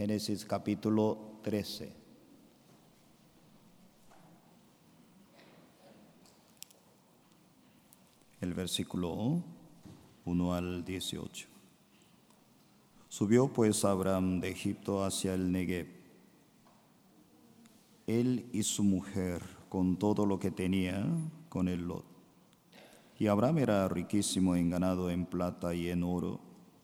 Génesis capítulo 13. El versículo 1 al 18. Subió pues Abraham de Egipto hacia el Negev, él y su mujer, con todo lo que tenía, con el Lot. Y Abraham era riquísimo en ganado, en plata y en oro.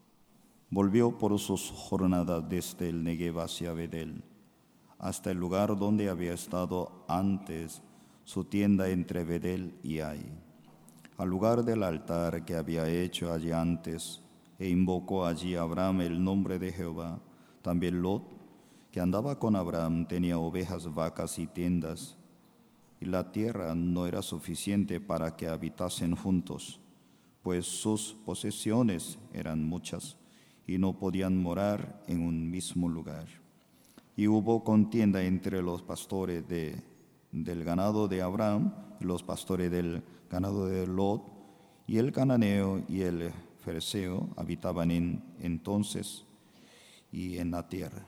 Volvió por sus jornadas desde el Negev hacia Betel, hasta el lugar donde había estado antes su tienda entre Betel y Ai, al lugar del altar que había hecho allí antes, e invocó allí Abraham el nombre de Jehová. También Lot, que andaba con Abraham, tenía ovejas, vacas y tiendas, y la tierra no era suficiente para que habitasen juntos, pues sus posesiones eran muchas, y no podían morar en un mismo lugar. Y hubo contienda entre los pastores del ganado de Abraham y los pastores del ganado de Lot, y el cananeo y el fereceo habitaban entonces y en la tierra.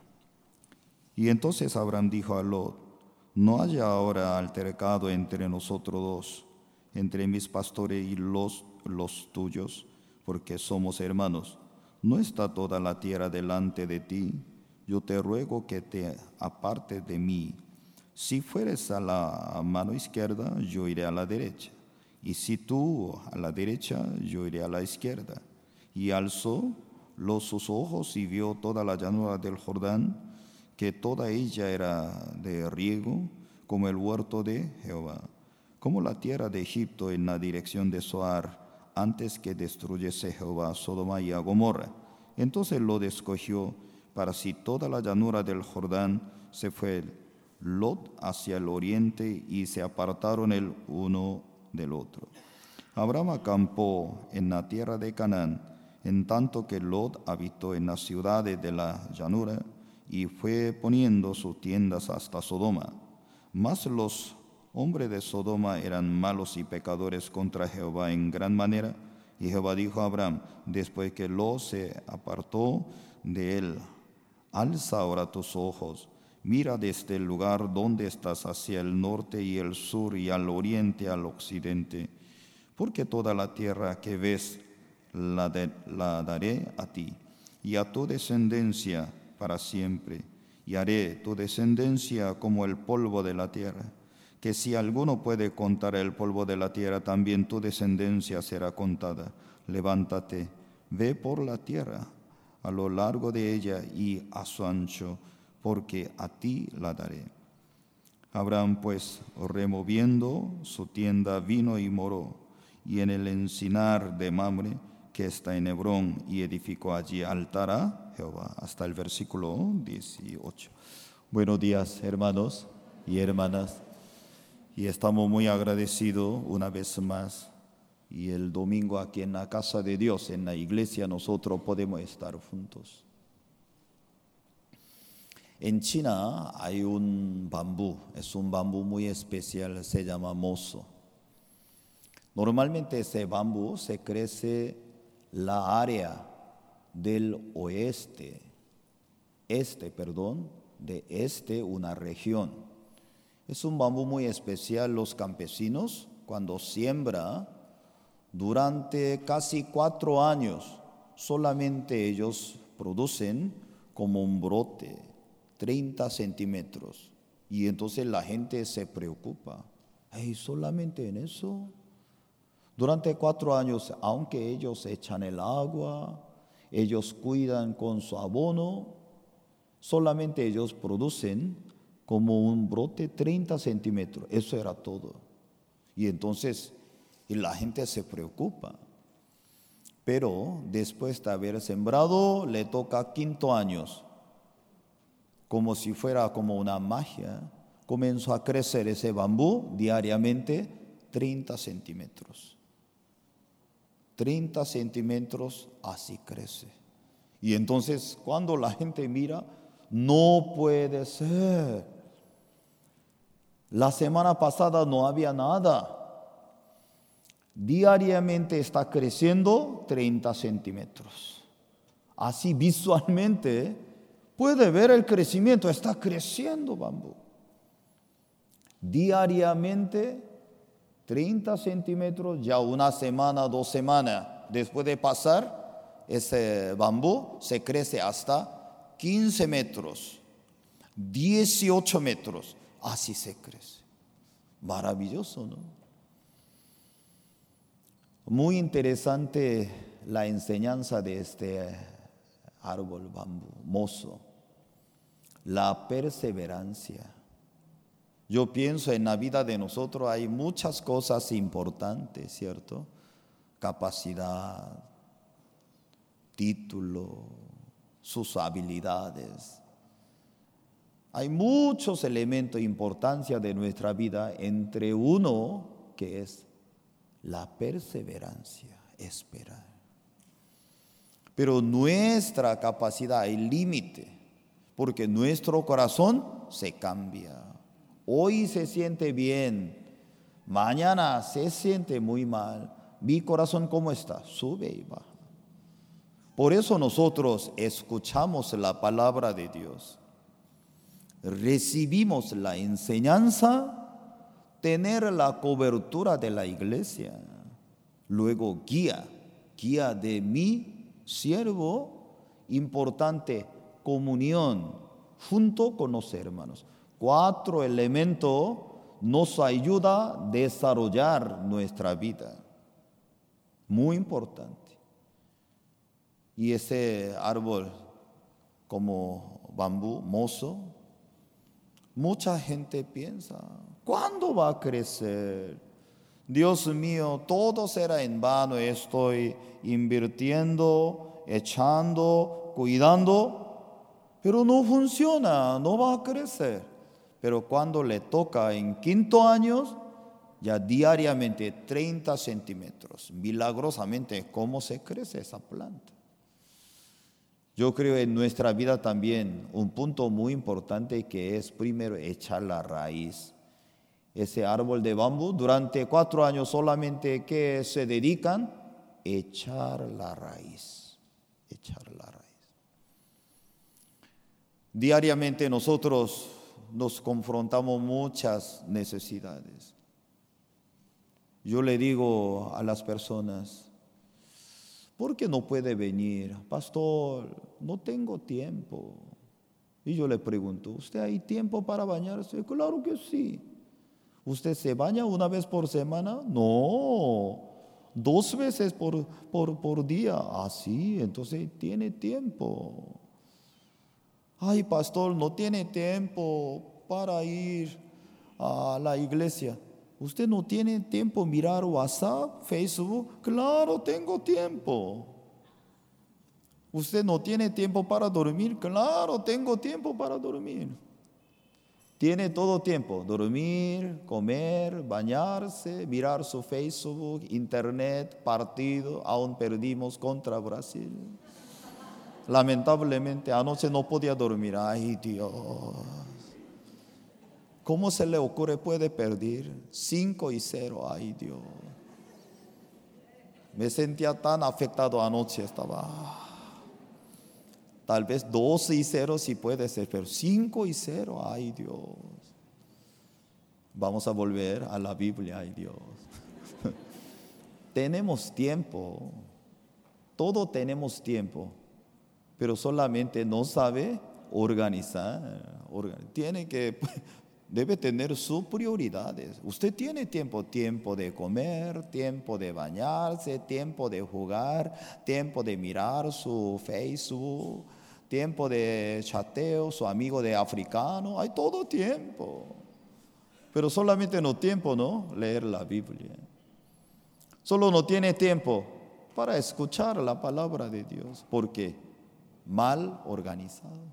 Y entonces Abraham dijo a Lot: no haya ahora altercado entre nosotros dos, entre mis pastores y los tuyos, porque somos hermanos. ¿No está toda la tierra delante de ti? Yo te ruego que te apartes de mí. Si fueres a la mano izquierda, yo iré a la derecha, y si tú a la derecha, yo iré a la izquierda. Y alzó sus ojos y vio toda la llanura del Jordán, que toda ella era de riego, como el huerto de Jehová, como la tierra de Egipto en la dirección de Zoar, antes que destruyese Jehová Sodoma y a Gomorra. Entonces Lot escogió para sí toda la llanura del Jordán. Se fue Lot hacia el oriente y se apartaron el uno del otro. Abraham acampó en la tierra de Canaán, en tanto que Lot habitó en las ciudades de la llanura, y fue poniendo sus tiendas hasta Sodoma. Mas los hombres de Sodoma eran malos y pecadores contra Jehová en gran manera. Y Jehová dijo a Abraham, después que Lot se apartó de él: alza ahora tus ojos, mira desde el lugar donde estás hacia el norte y el sur y al oriente, al occidente, porque toda la tierra que ves la daré a ti y a tu descendencia para siempre, y haré tu descendencia como el polvo de la tierra, que si alguno puede contar el polvo de la tierra, también tu descendencia será contada. Levántate, ve por la tierra, a lo largo de ella y a su ancho, porque a ti la daré. Abraham pues, removiendo su tienda, vino y moró, y en el encinar de Mamre, que está en Hebrón, y edificó allí altar a Jehová. Hasta el versículo 18. Buenos días, hermanos y hermanas. Y estamos muy agradecidos una vez más. Y el domingo aquí en la casa de Dios, en la iglesia, nosotros podemos estar juntos. En China hay un bambú, es un bambú muy especial, se llama moso. Normalmente ese bambú se crece la área del de una región. Es un bambú muy especial. Los campesinos, cuando siembran, durante casi 4 años, solamente ellos producen como un brote, 30 centímetros. Y entonces la gente se preocupa. ¿Ay, solamente en eso? Durante 4 años, aunque ellos echan el agua, ellos cuidan con su abono, solamente ellos producen como un brote 30 centímetros. Eso era todo. Y entonces la gente se preocupa. Pero después de haber sembrado, le toca 5 años. Como si fuera como una magia, comenzó a crecer ese bambú diariamente 30 centímetros. 30 centímetros, así crece. Y entonces cuando la gente mira, no puede ser. La semana pasada no había nada. Diariamente está creciendo 30 centímetros. Así visualmente Puede ver el crecimiento, está creciendo bambú. Diariamente, 30 centímetros, ya una semana, 2 semanas después de pasar, ese bambú se crece hasta 15 metros, 18 metros, así se crece. Maravilloso, ¿no? Muy interesante la enseñanza de este árbol bambú, mozo. La perseverancia. Yo pienso en la vida de nosotros hay muchas cosas importantes, ¿cierto? Capacidad, título, sus habilidades. Hay muchos elementos de importancia de nuestra vida, entre uno que es la perseverancia, esperar. Pero nuestra capacidad hay límite, porque nuestro corazón se cambia. Hoy se siente bien, mañana se siente muy mal. Mi corazón, ¿cómo está? Sube y baja. Por eso nosotros escuchamos la palabra de Dios, recibimos la enseñanza, tener la cobertura de la iglesia, luego guía de mi siervo, importante, comunión junto con los hermanos. 4 elementos nos ayuda a desarrollar nuestra vida. Muy importante. Y ese árbol como bambú, mozo, mucha gente piensa, ¿cuándo va a crecer? Dios mío, todo será en vano, estoy invirtiendo, echando, cuidando, pero no funciona, no va a crecer. Pero cuando le toca en 5º año, ya diariamente 30 centímetros. Milagrosamente, ¿cómo se crece esa planta? Yo creo en nuestra vida también un punto muy importante que es primero echar la raíz. Ese árbol de bambú durante 4 años solamente que se dedican echar la raíz. Echar la raíz. Diariamente nosotros nos confrontamos muchas necesidades. Yo le digo a las personas, ¿por qué no puede venir? Pastor, no tengo tiempo. Y yo le pregunto, ¿usted hay tiempo para bañarse? Claro que sí. ¿Usted se baña una vez por semana? No, 2 veces por día. Ah, sí, entonces tiene tiempo. Ay, pastor, no tiene tiempo para ir a la iglesia. ¿Usted no tiene tiempo mirar WhatsApp, Facebook? Claro, tengo tiempo. ¿Usted no tiene tiempo para dormir? Claro, tengo tiempo para dormir. Tiene todo tiempo, dormir, comer, bañarse, mirar su Facebook, internet, partido, aún perdimos contra Brasil. Lamentablemente anoche no podía dormir, ay Dios. ¿Cómo se le ocurre puede perder? 5-0, ay Dios. Me sentía tan afectado anoche, estaba. Tal vez 12-0 sí puede ser, pero 5-0, ay Dios. Vamos a volver a la Biblia, ay Dios. Tenemos tiempo, todo tenemos tiempo, pero solamente no sabe organizar. Debe tener sus prioridades. Usted tiene tiempo de comer, tiempo de bañarse, tiempo de jugar, tiempo de mirar su Facebook, tiempo de chateo, su amigo de africano, hay todo tiempo. Pero solamente no tiempo, ¿no? Leer la Biblia. Solo no tiene tiempo para escuchar la palabra de Dios, porque mal organizado.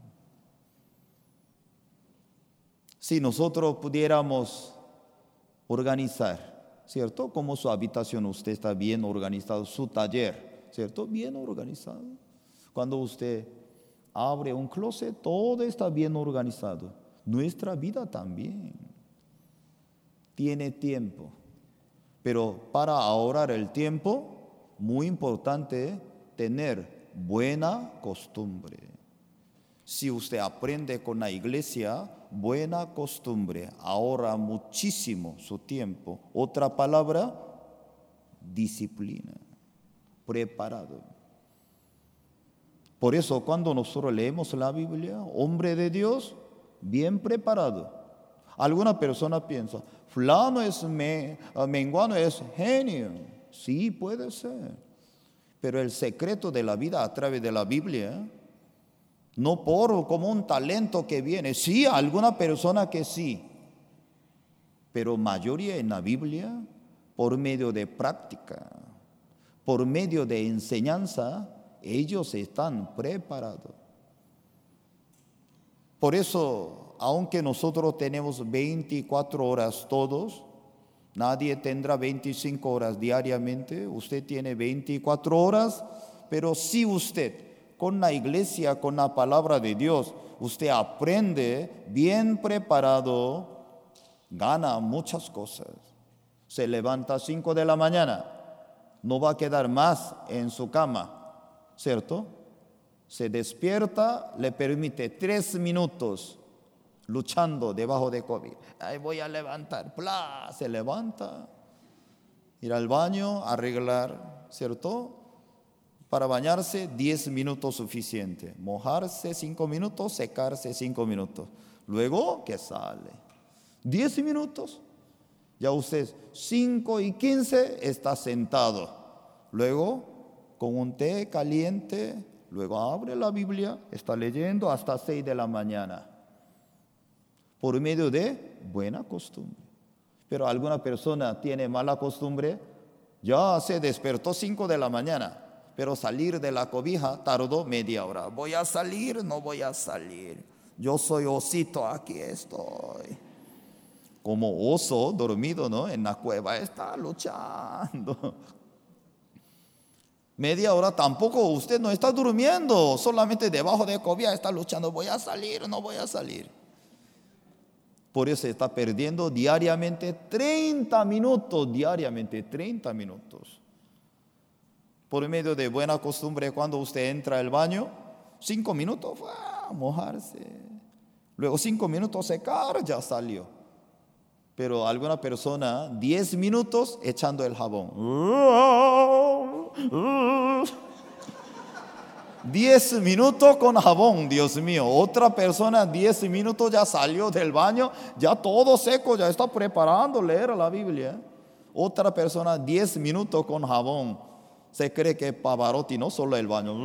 Si nosotros pudiéramos organizar, ¿cierto? Como su habitación, usted está bien organizado, su taller, ¿cierto? Bien organizado. Cuando usted abre un closet, todo está bien organizado. Nuestra vida también tiene tiempo. Pero para ahorrar el tiempo, muy importante tener buena costumbre. Si usted aprende con la iglesia, buena costumbre, ahorra muchísimo su tiempo. Otra palabra, disciplina, preparado. Por eso cuando nosotros leemos la Biblia, hombre de Dios, bien preparado. Alguna persona piensa, fulano es menguano es genio. Sí, puede ser. Pero el secreto de la vida a través de la Biblia, no por como un talento que viene. Sí, alguna persona que sí. Pero mayoría en la Biblia, por medio de práctica, por medio de enseñanza, ellos están preparados. Por eso, aunque nosotros tenemos 24 horas todos, nadie tendrá 25 horas diariamente, usted tiene 24 horas, pero si usted con la iglesia, con la palabra de Dios, usted aprende bien preparado, gana muchas cosas. Se levanta a 5 de la mañana, no va a quedar más en su cama, ¿cierto? Se despierta, le permite 3 minutos luchando debajo de COVID. Ay, voy a levantar, ¡plá! Se levanta, ir al baño, arreglar, ¿cierto? Para bañarse 10 minutos suficiente, mojarse 5 minutos, secarse 5 minutos. Luego, ¿qué sale? 10 minutos. Ya usted 5:15 está sentado. Luego, con un té caliente, luego abre la Biblia, está leyendo hasta 6 de la mañana. Por medio de buena costumbre. Pero alguna persona tiene mala costumbre, ya se despertó 5 de la mañana, pero salir de la cobija tardó media hora. ¿Voy a salir? No voy a salir. Yo soy osito, aquí estoy. Como oso dormido, ¿no? En la cueva está luchando. Media hora tampoco, usted no está durmiendo, solamente debajo de cobija está luchando. ¿Voy a salir? No voy a salir. Por eso está perdiendo diariamente 30 minutos, diariamente 30 minutos. Por medio de buena costumbre, cuando usted entra al baño, 5 minutos, mojarse. Luego 5 minutos secar, ya salió. Pero alguna persona, 10 minutos echando el jabón. 10 minutos con jabón, Dios mío. Otra persona, 10 minutos ya salió del baño, ya todo seco, ya está preparando leer la Biblia. Otra persona, 10 minutos con jabón. Se cree que Pavarotti, no solo el baño.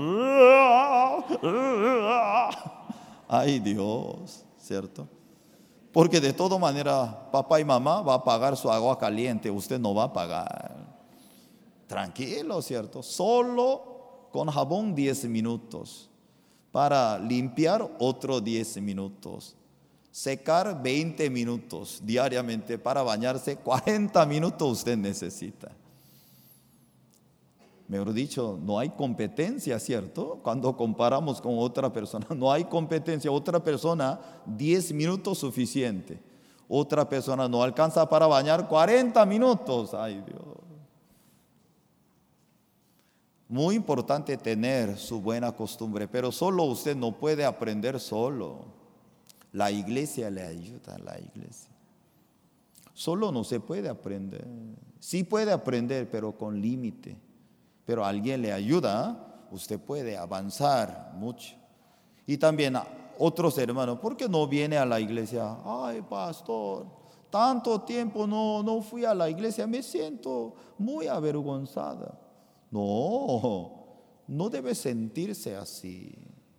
Ay Dios, ¿cierto? Porque de toda manera, papá y mamá va a pagar su agua caliente, usted no va a pagar. Tranquilo, ¿cierto? Solo con jabón 10 minutos. Para limpiar otros 10 minutos. Secar 20 minutos diariamente. Para bañarse 40 minutos usted necesita. Mejor dicho, no hay competencia, ¿cierto? Cuando comparamos con otra persona, no hay competencia. Otra persona, 10 minutos suficiente. Otra persona no alcanza para bañar 40 minutos. Ay, Dios. Muy importante tener su buena costumbre, pero solo usted no puede aprender solo. La iglesia le ayuda, la iglesia. Solo no se puede aprender. Sí puede aprender, pero con límite. Pero alguien le ayuda, usted puede avanzar mucho. Y también otros hermanos, ¿por qué no viene a la iglesia? Ay, pastor, tanto tiempo no fui a la iglesia, me siento muy avergonzada. No debe sentirse así.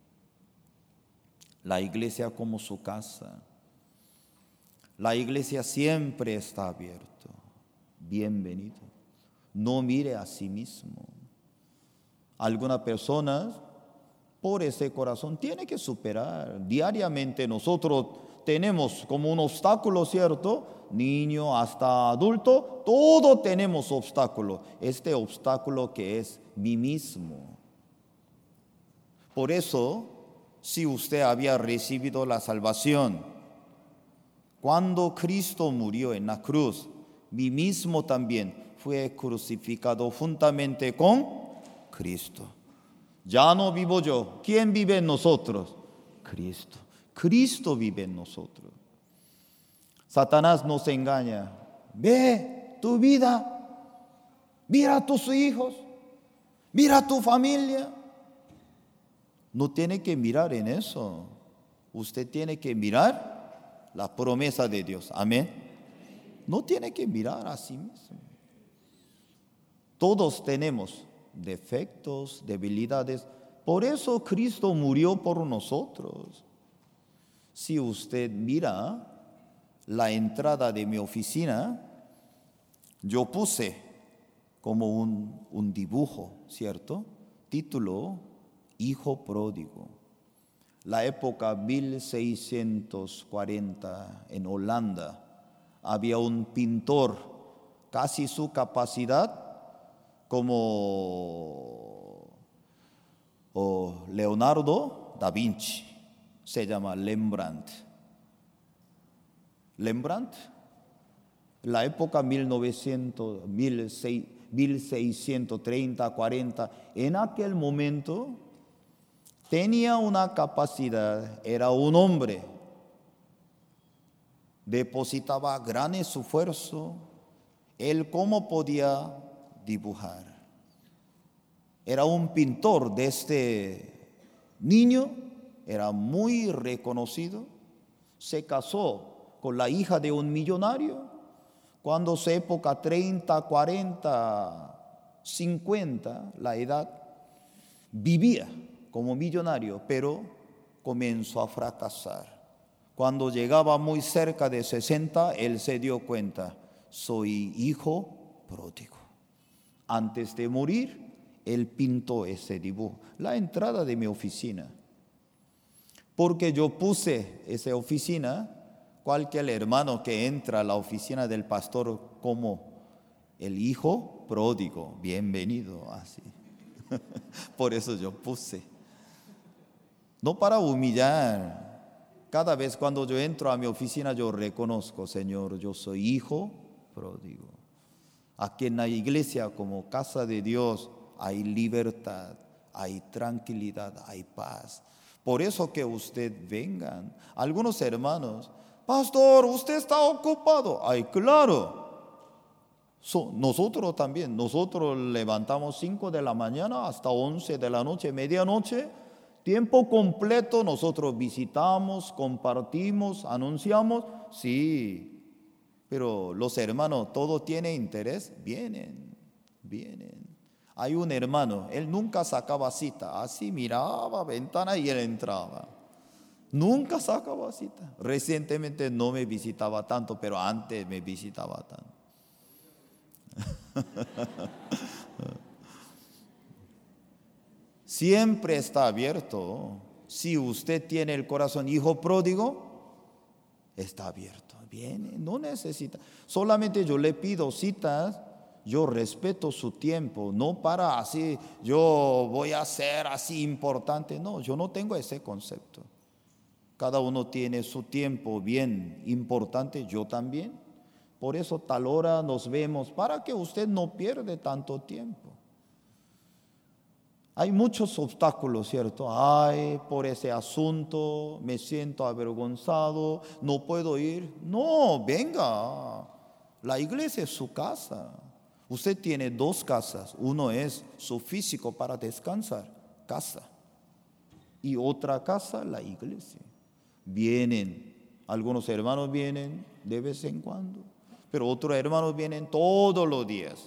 La iglesia como su casa. La iglesia siempre está abierta. Bienvenido. No mire a sí mismo. Algunas personas, por ese corazón, tiene que superar. Diariamente nosotros tenemos como un obstáculo, ¿cierto? Niño hasta adulto, todo tenemos obstáculo. Este obstáculo que es mí mismo. Por eso, si usted había recibido la salvación, cuando Cristo murió en la cruz, mí mismo también fue crucificado juntamente con Cristo. Ya no vivo yo. ¿Quién vive en nosotros? Cristo. Cristo vive en nosotros. Satanás nos engaña. Ve tu vida, mira a tus hijos, mira a tu familia. No tiene que mirar en eso. Usted tiene que mirar la promesa de Dios. Amén. No tiene que mirar a sí mismo. Todos tenemos defectos, debilidades. Por eso Cristo murió por nosotros. Si usted mira la entrada de mi oficina, yo puse como un dibujo, ¿cierto? Título, Hijo Pródigo. La época 1640 en Holanda, había un pintor, casi su capacidad como Leonardo da Vinci, se llama Rembrandt. Rembrandt, la época 1630, 40, en aquel momento tenía una capacidad, era un hombre, depositaba gran esfuerzo, él cómo podía dibujar. Era un pintor de este niño, era muy reconocido, se casó con la hija de un millonario, cuando su época 30, 40, 50, la edad, vivía como millonario, pero comenzó a fracasar. Cuando llegaba muy cerca de 60, él se dio cuenta, soy hijo pródigo. Antes de morir, él pintó ese dibujo, la entrada de mi oficina. Porque yo puse esa oficina, cualquier hermano que entra a la oficina del pastor como el hijo pródigo, bienvenido, así. Por eso yo puse. No para humillar. Cada vez cuando yo entro a mi oficina yo reconozco, Señor, yo soy hijo pródigo. Aquí en la iglesia como casa de Dios hay libertad, hay tranquilidad, hay paz. Por eso que usted vengan. Algunos hermanos, pastor, usted está ocupado. Ay, claro. Nosotros también, nosotros levantamos 5 de la mañana hasta 11 de la noche, medianoche. Tiempo completo, nosotros visitamos, compartimos, anunciamos, sí, pero los hermanos, todo tiene interés, vienen. Hay un hermano, él nunca sacaba cita, así miraba ventana y él entraba. Nunca sacaba cita. Recientemente no me visitaba tanto, pero antes me visitaba tanto. Siempre está abierto. Si usted tiene el corazón hijo pródigo, está abierto. Viene, no necesita. Solamente yo le pido citas, yo respeto su tiempo, no para así, yo voy a ser así importante. No, yo no tengo ese concepto. Cada uno tiene su tiempo bien importante, yo también. Por eso tal hora nos vemos, para que usted no pierda tanto tiempo. Hay muchos obstáculos, ¿cierto? Ay, por ese asunto me siento avergonzado, no puedo ir. No, venga, la iglesia es su casa. Usted tiene 2 casas, uno es su físico para descansar, casa, y otra casa, la iglesia. Vienen, algunos hermanos vienen de vez en cuando, pero otros hermanos vienen todos los días.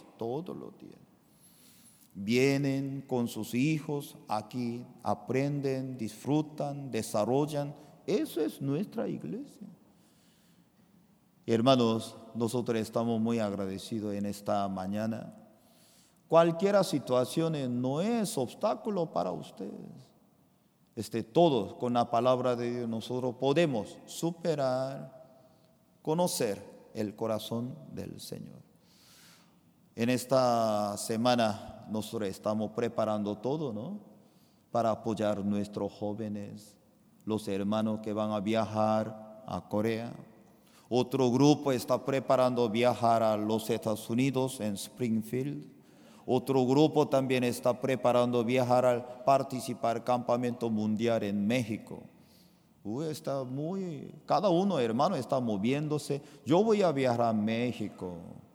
Vienen con sus hijos aquí, aprenden, disfrutan, desarrollan. Eso es nuestra iglesia. Hermanos, nosotros estamos muy agradecidos en esta mañana. Cualquier situación no es obstáculo para ustedes. Todos con la palabra de Dios nosotros podemos superar, conocer el corazón del Señor. En esta semana nosotros estamos preparando todo, ¿no? Para apoyar a nuestros jóvenes, los hermanos que van a viajar a Corea. Otro grupo está preparando viajar a los Estados Unidos en Springfield. Otro grupo también está preparando viajar a participar en el campamento mundial en México. Cada uno, hermano, está moviéndose. Yo voy a viajar a México.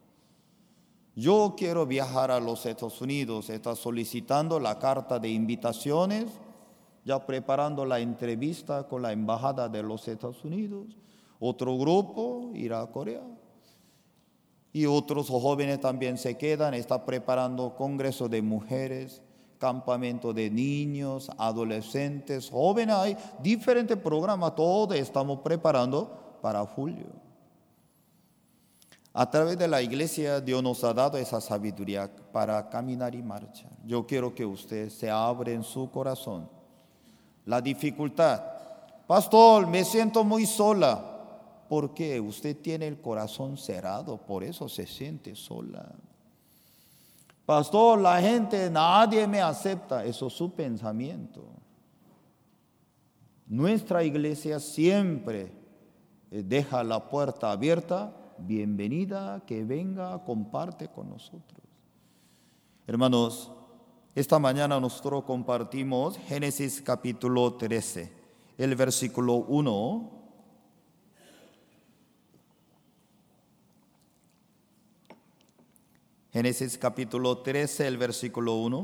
Yo quiero viajar a los Estados Unidos. Está solicitando la carta de invitaciones, ya preparando la entrevista con la embajada de los Estados Unidos. Otro grupo irá a Corea. Y otros jóvenes también se quedan, está preparando congreso de mujeres, campamento de niños, adolescentes, jóvenes. Hay diferentes programas, todos estamos preparando para julio. A través de la iglesia, Dios nos ha dado esa sabiduría para caminar y marchar. Yo quiero que usted se abra en su corazón. La dificultad. Pastor, me siento muy sola. ¿Por qué? Usted tiene el corazón cerrado, por eso se siente sola. Pastor, la gente, nadie me acepta. Eso es su pensamiento. Nuestra iglesia siempre deja la puerta abierta. Bienvenida, que venga, comparte con nosotros. Hermanos, esta mañana nosotros compartimos Génesis capítulo 13, el versículo 1. Génesis capítulo 13, el versículo 1.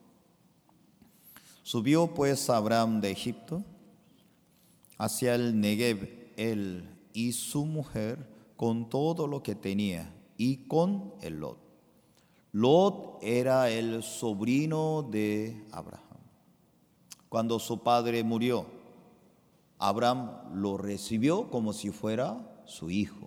Subió pues Abraham de Egipto hacia el Negev, él y su mujer, con todo lo que tenía, y con el Lot. Lot era el sobrino de Abraham. Cuando su padre murió, Abraham lo recibió como si fuera su hijo.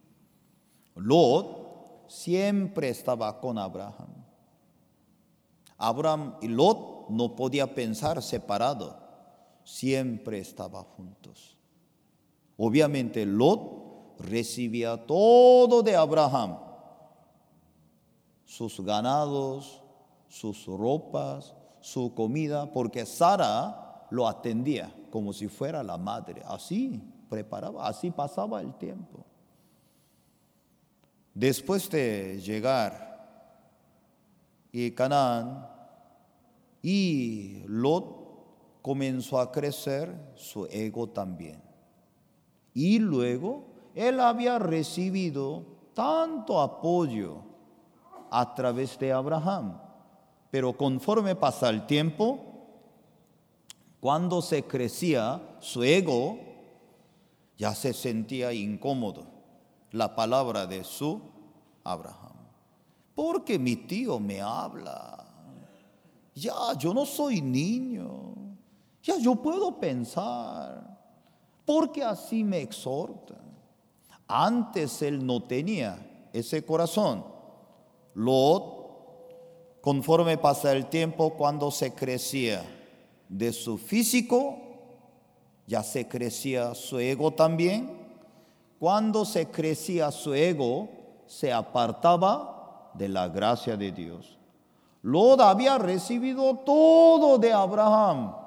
Lot siempre estaba con Abraham. Abraham y Lot no podían pensar separado, siempre estaban juntos. Obviamente Lot recibía todo de Abraham, sus ganados, sus ropas, su comida, porque Sara lo atendía como si fuera la madre. Así preparaba, así pasaba el tiempo. Después de llegar a Canaán, y Lot comenzó a crecer su ego también. Y luego él había recibido tanto apoyo a través de Abraham, pero conforme pasa el tiempo, cuando se crecía su ego, ya se sentía incómodo la palabra de su Abraham. Porque mi tío me habla. Ya, yo no soy niño. Ya, yo puedo pensar. Porque así me exhorta. Antes él no tenía ese corazón. Lot, conforme pasa el tiempo, cuando se crecía de su físico, ya se crecía su ego también. Cuando se crecía su ego, se apartaba de la gracia de Dios. Lot había recibido todo de Abraham.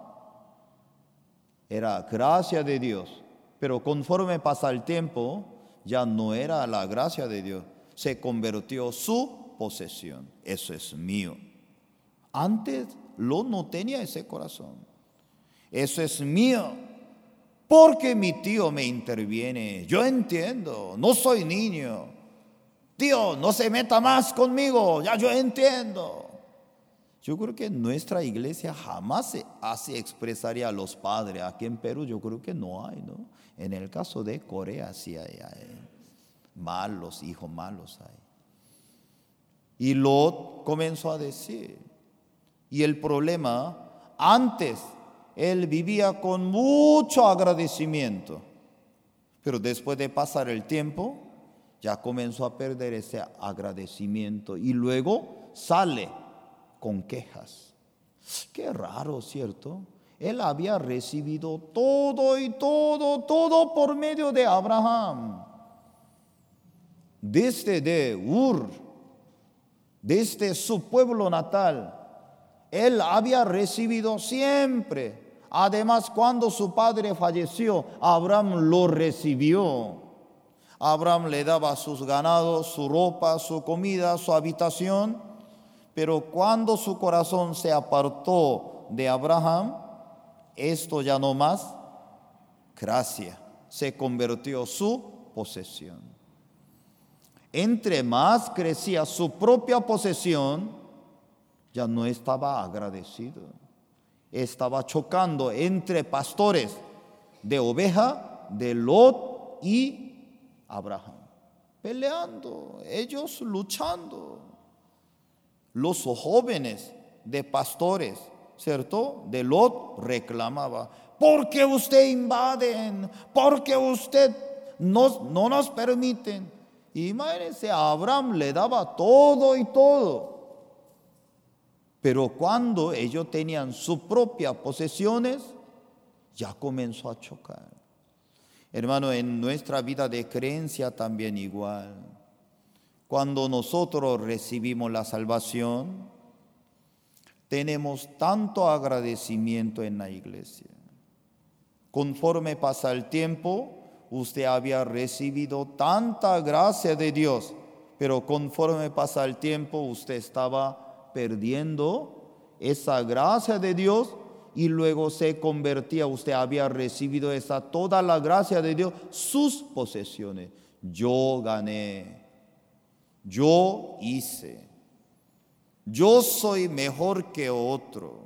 Era gracia de Dios. Pero conforme pasa el tiempo, ya no era la gracia de Dios. Se convirtió su posesión. Eso es mío. Antes Lot no tenía ese corazón. Eso es mío. Porque mi tío me interviene. Yo entiendo, no soy niño. Tío, no se meta más conmigo, ya yo entiendo. Yo creo que nuestra iglesia jamás se expresaría a los padres. Aquí en Perú yo creo que no hay, ¿no? En el caso de Corea sí hay malos, hijos malos hay. Y Lot comenzó a decir. Y el problema, antes él vivía con mucho agradecimiento, pero después de pasar el tiempo, ya comenzó a perder ese agradecimiento y luego sale con quejas. Qué raro, ¿cierto? Él había recibido todo y todo por medio de Abraham. Desde de Ur, desde su pueblo natal, él había recibido siempre. Además, cuando su padre falleció, Abraham lo recibió. Abraham le daba sus ganados, su ropa, su comida, su habitación. Pero cuando su corazón se apartó de Abraham, esto ya no más gracia se convirtió su posesión. Entre más crecía su propia posesión, ya no estaba agradecido. Estaba chocando entre pastores de oveja, de Lot y Abraham. Peleando, ellos luchando. Los jóvenes de pastores, ¿cierto? De Lot reclamaba: ¿por qué usted invaden? ¿Por qué usted no nos permiten? Y imagínense, a Abraham le daba todo y todo. Pero cuando ellos tenían sus propias posesiones, ya comenzó a chocar. Hermano, en nuestra vida de creencia también igual. Cuando nosotros recibimos la salvación, tenemos tanto agradecimiento en la iglesia. Conforme pasa el tiempo, usted había recibido tanta gracia de Dios, pero conforme pasa el tiempo, usted estaba perdiendo esa gracia de Dios y luego se convertía, usted había recibido toda la gracia de Dios, sus posesiones. Yo gané, yo hice, yo soy mejor que otro,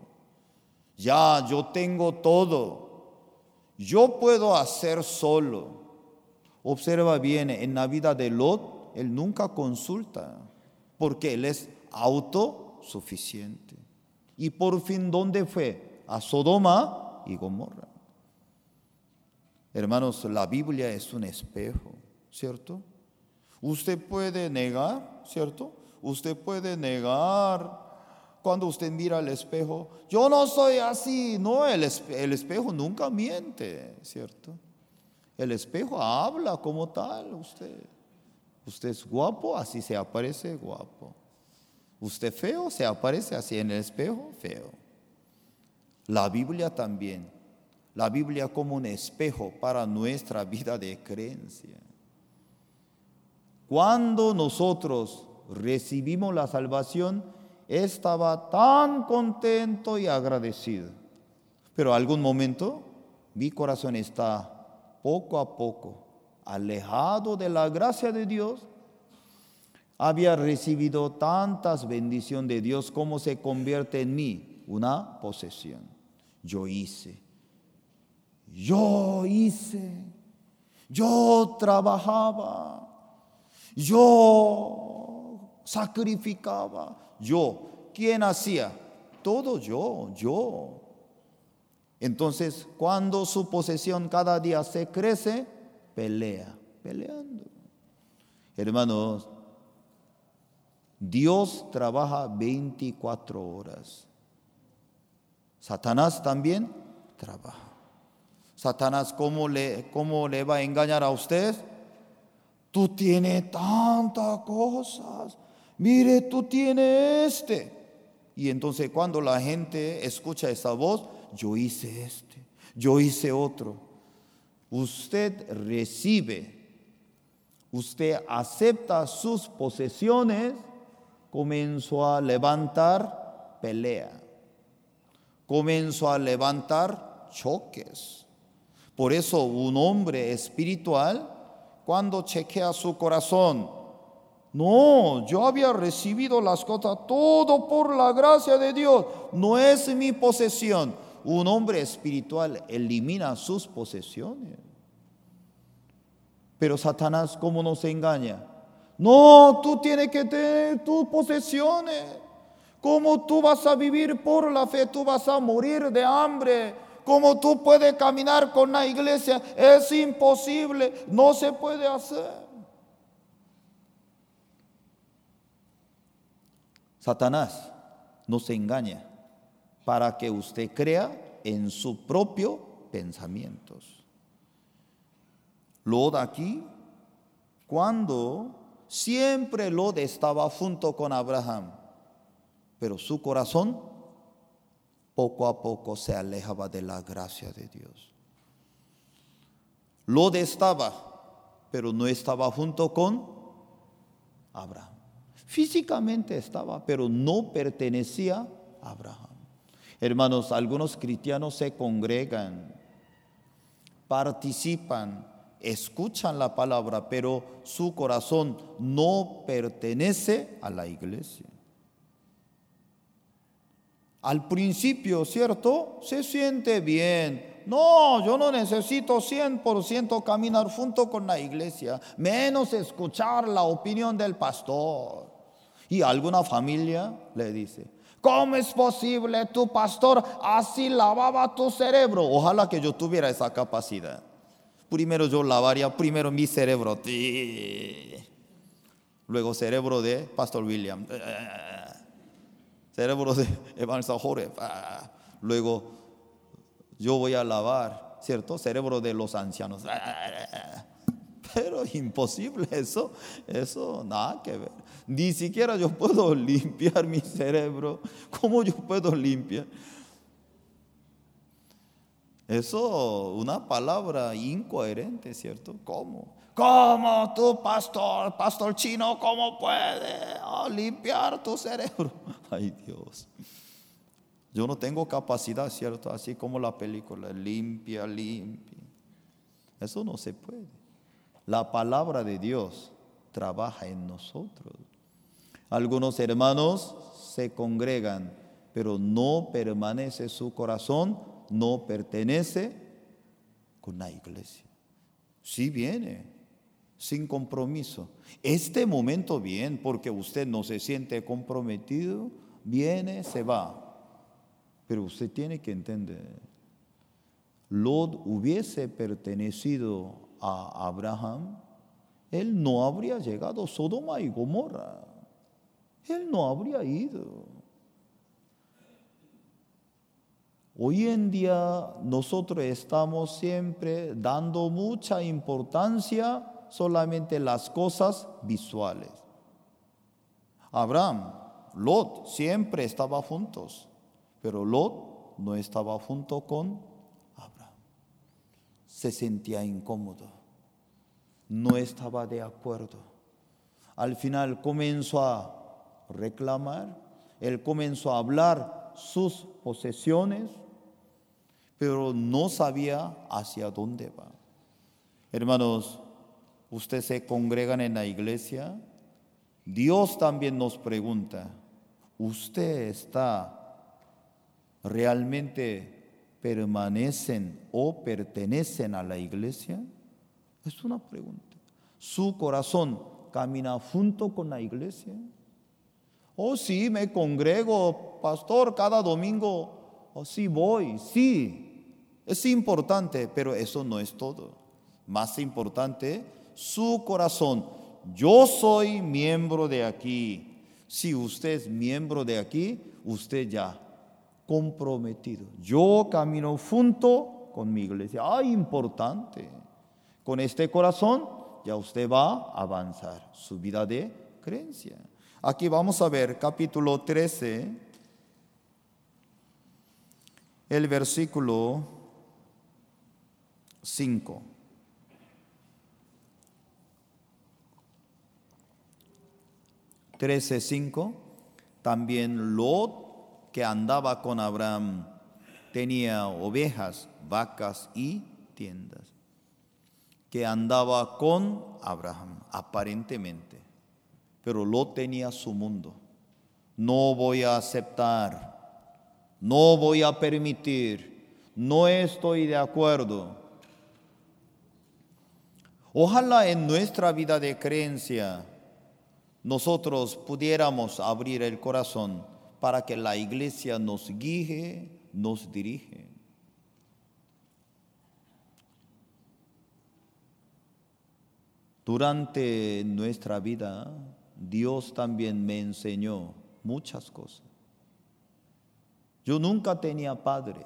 ya yo tengo todo, yo puedo hacer solo. Observa bien, en la vida de Lot, él nunca consulta, porque él es autosuficiente. Y por fin, ¿dónde fue? A Sodoma y Gomorra. Hermanos, la Biblia es un espejo, ¿cierto? Usted puede negar, ¿cierto? Usted puede negar cuando usted mira al espejo. Yo no soy así. No, el espejo nunca miente, ¿cierto? El espejo habla como tal. Usted es guapo, así se aparece guapo. Usted feo, se aparece así en el espejo, feo. La Biblia también. La Biblia como un espejo para nuestra vida de creencia. Cuando nosotros recibimos la salvación, estaba tan contento y agradecido. Pero algún momento mi corazón está poco a poco alejado de la gracia de Dios. Había recibido tantas bendiciones de Dios como se convierte en mí una posesión. Yo hice, yo trabajaba, yo sacrificaba, yo. ¿Quién hacía? Todo yo. Entonces, cuando su posesión cada día se crece, peleando. Hermanos, Dios trabaja 24 horas. Satanás también trabaja. Satanás, ¿cómo le va a engañar a usted? Tú tienes tantas cosas. Mire, tú tienes Y entonces cuando la gente escucha esa voz, yo hice yo hice otro. Usted recibe, usted acepta sus posesiones, comenzó a levantar pelea. Comenzó a levantar choques. Por eso un hombre espiritual, cuando chequea su corazón, no, yo había recibido las cosas todo por la gracia de Dios, no es mi posesión. Un hombre espiritual elimina sus posesiones. Pero Satanás, ¿cómo nos engaña? No, tú tienes que tener tus posesiones. ¿Cómo tú vas a vivir por la fe? Tú vas a morir de hambre. ¿Cómo tú puedes caminar con la iglesia? Es imposible, no se puede hacer. Satanás nos engaña para que usted crea en sus propios pensamientos. Lot aquí, cuando siempre Lot estaba junto con Abraham, pero su corazón poco a poco se alejaba de la gracia de Dios. Lot estaba, pero no estaba junto con Abraham. Físicamente estaba, pero no pertenecía a Abraham. Hermanos, algunos cristianos se congregan participan, escuchan la palabra, pero su corazón no pertenece a la iglesia. Al principio, ¿cierto? Se siente bien. No, yo no necesito 100% caminar junto con la iglesia, menos escuchar la opinión del pastor. Y alguna familia le dice: ¿cómo es posible? Tu pastor así lavaba tu cerebro. Ojalá que yo tuviera esa capacidad. Primero yo lavaría primero mi cerebro. Luego cerebro de Pastor William. Cerebro de Evangelista Jorge. Luego yo voy a lavar, ¿cierto? Cerebro de los ancianos. Pero imposible eso nada que ver. Ni siquiera yo puedo limpiar mi cerebro. ¿Cómo yo puedo limpiar? Eso, una palabra incoherente, ¿cierto? ¿Cómo? ¿Cómo tu pastor chino, cómo puede limpiar tu cerebro? Ay, Dios. Yo no tengo capacidad, ¿cierto? Así como la película, limpia. Eso no se puede. La palabra de Dios trabaja en nosotros. Algunos hermanos se congregan, pero no permanece su corazón, no pertenece con la iglesia. Sí viene, sin compromiso. Este momento bien, porque usted no se siente comprometido, viene, se va. Pero usted tiene que entender, Lot hubiese pertenecido a Abraham, él no habría llegado a Sodoma y Gomorra. Él no habría ido. Hoy en día nosotros estamos siempre dando mucha importancia solamente a las cosas visuales. Abraham, Lot siempre estaban juntos, pero Lot no estaba junto con Abraham. Se sentía incómodo, no estaba de acuerdo. Al final comenzó a reclamar, él comenzó a hablar sus posesiones, pero no sabía hacia dónde va. Hermanos, ustedes se congregan en la iglesia, Dios también nos pregunta: ¿usted está realmente permanecen o pertenecen a la iglesia? Es una pregunta. ¿Su corazón camina junto con la iglesia? Oh, sí, me congrego, pastor, cada domingo. Oh, sí, voy, sí. Es importante, pero eso no es todo. Más importante, su corazón. Yo soy miembro de aquí. Si usted es miembro de aquí, usted ya comprometido. Yo camino junto con mi iglesia. Importante. Con este corazón ya usted va a avanzar su vida de creencia. Aquí vamos a ver capítulo 13, el versículo 5. También Lot, que andaba con Abraham, tenía ovejas, vacas y tiendas. Que andaba con Abraham, aparentemente. Pero Lot tenía su mundo. No voy a aceptar, no voy a permitir, no estoy de acuerdo. Ojalá en nuestra vida de creencia nosotros pudiéramos abrir el corazón para que la iglesia nos guíe, nos dirige. Durante nuestra vida, Dios también me enseñó muchas cosas. Yo nunca tenía padre,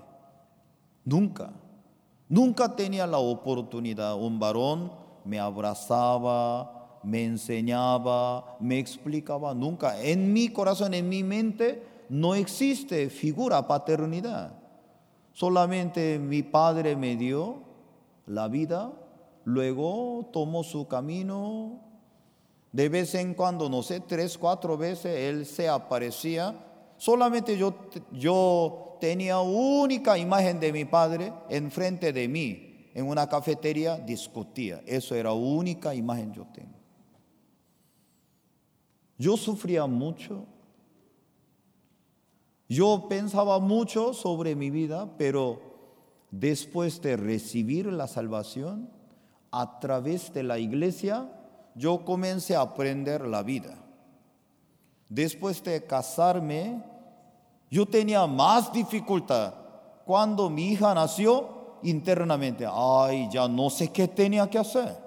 nunca tenía la oportunidad. Un varón me abrazaba, me enseñaba, me explicaba, nunca. En mi corazón, en mi mente, no existe figura paternidad. Solamente mi padre me dio la vida, luego tomó su camino. De vez en cuando, no sé, 3, 4 veces él se aparecía. Solamente yo tenía única imagen de mi padre enfrente de mí. en una cafetería, discutía. Eso era la única imagen que yo tengo. Yo sufría mucho. Yo pensaba mucho sobre mi vida, pero después de recibir la salvación, a través de la iglesia, yo comencé a aprender la vida. Después de casarme, yo tenía más dificultad. Cuando mi hija nació, internamente, ya no sé qué tenía que hacer.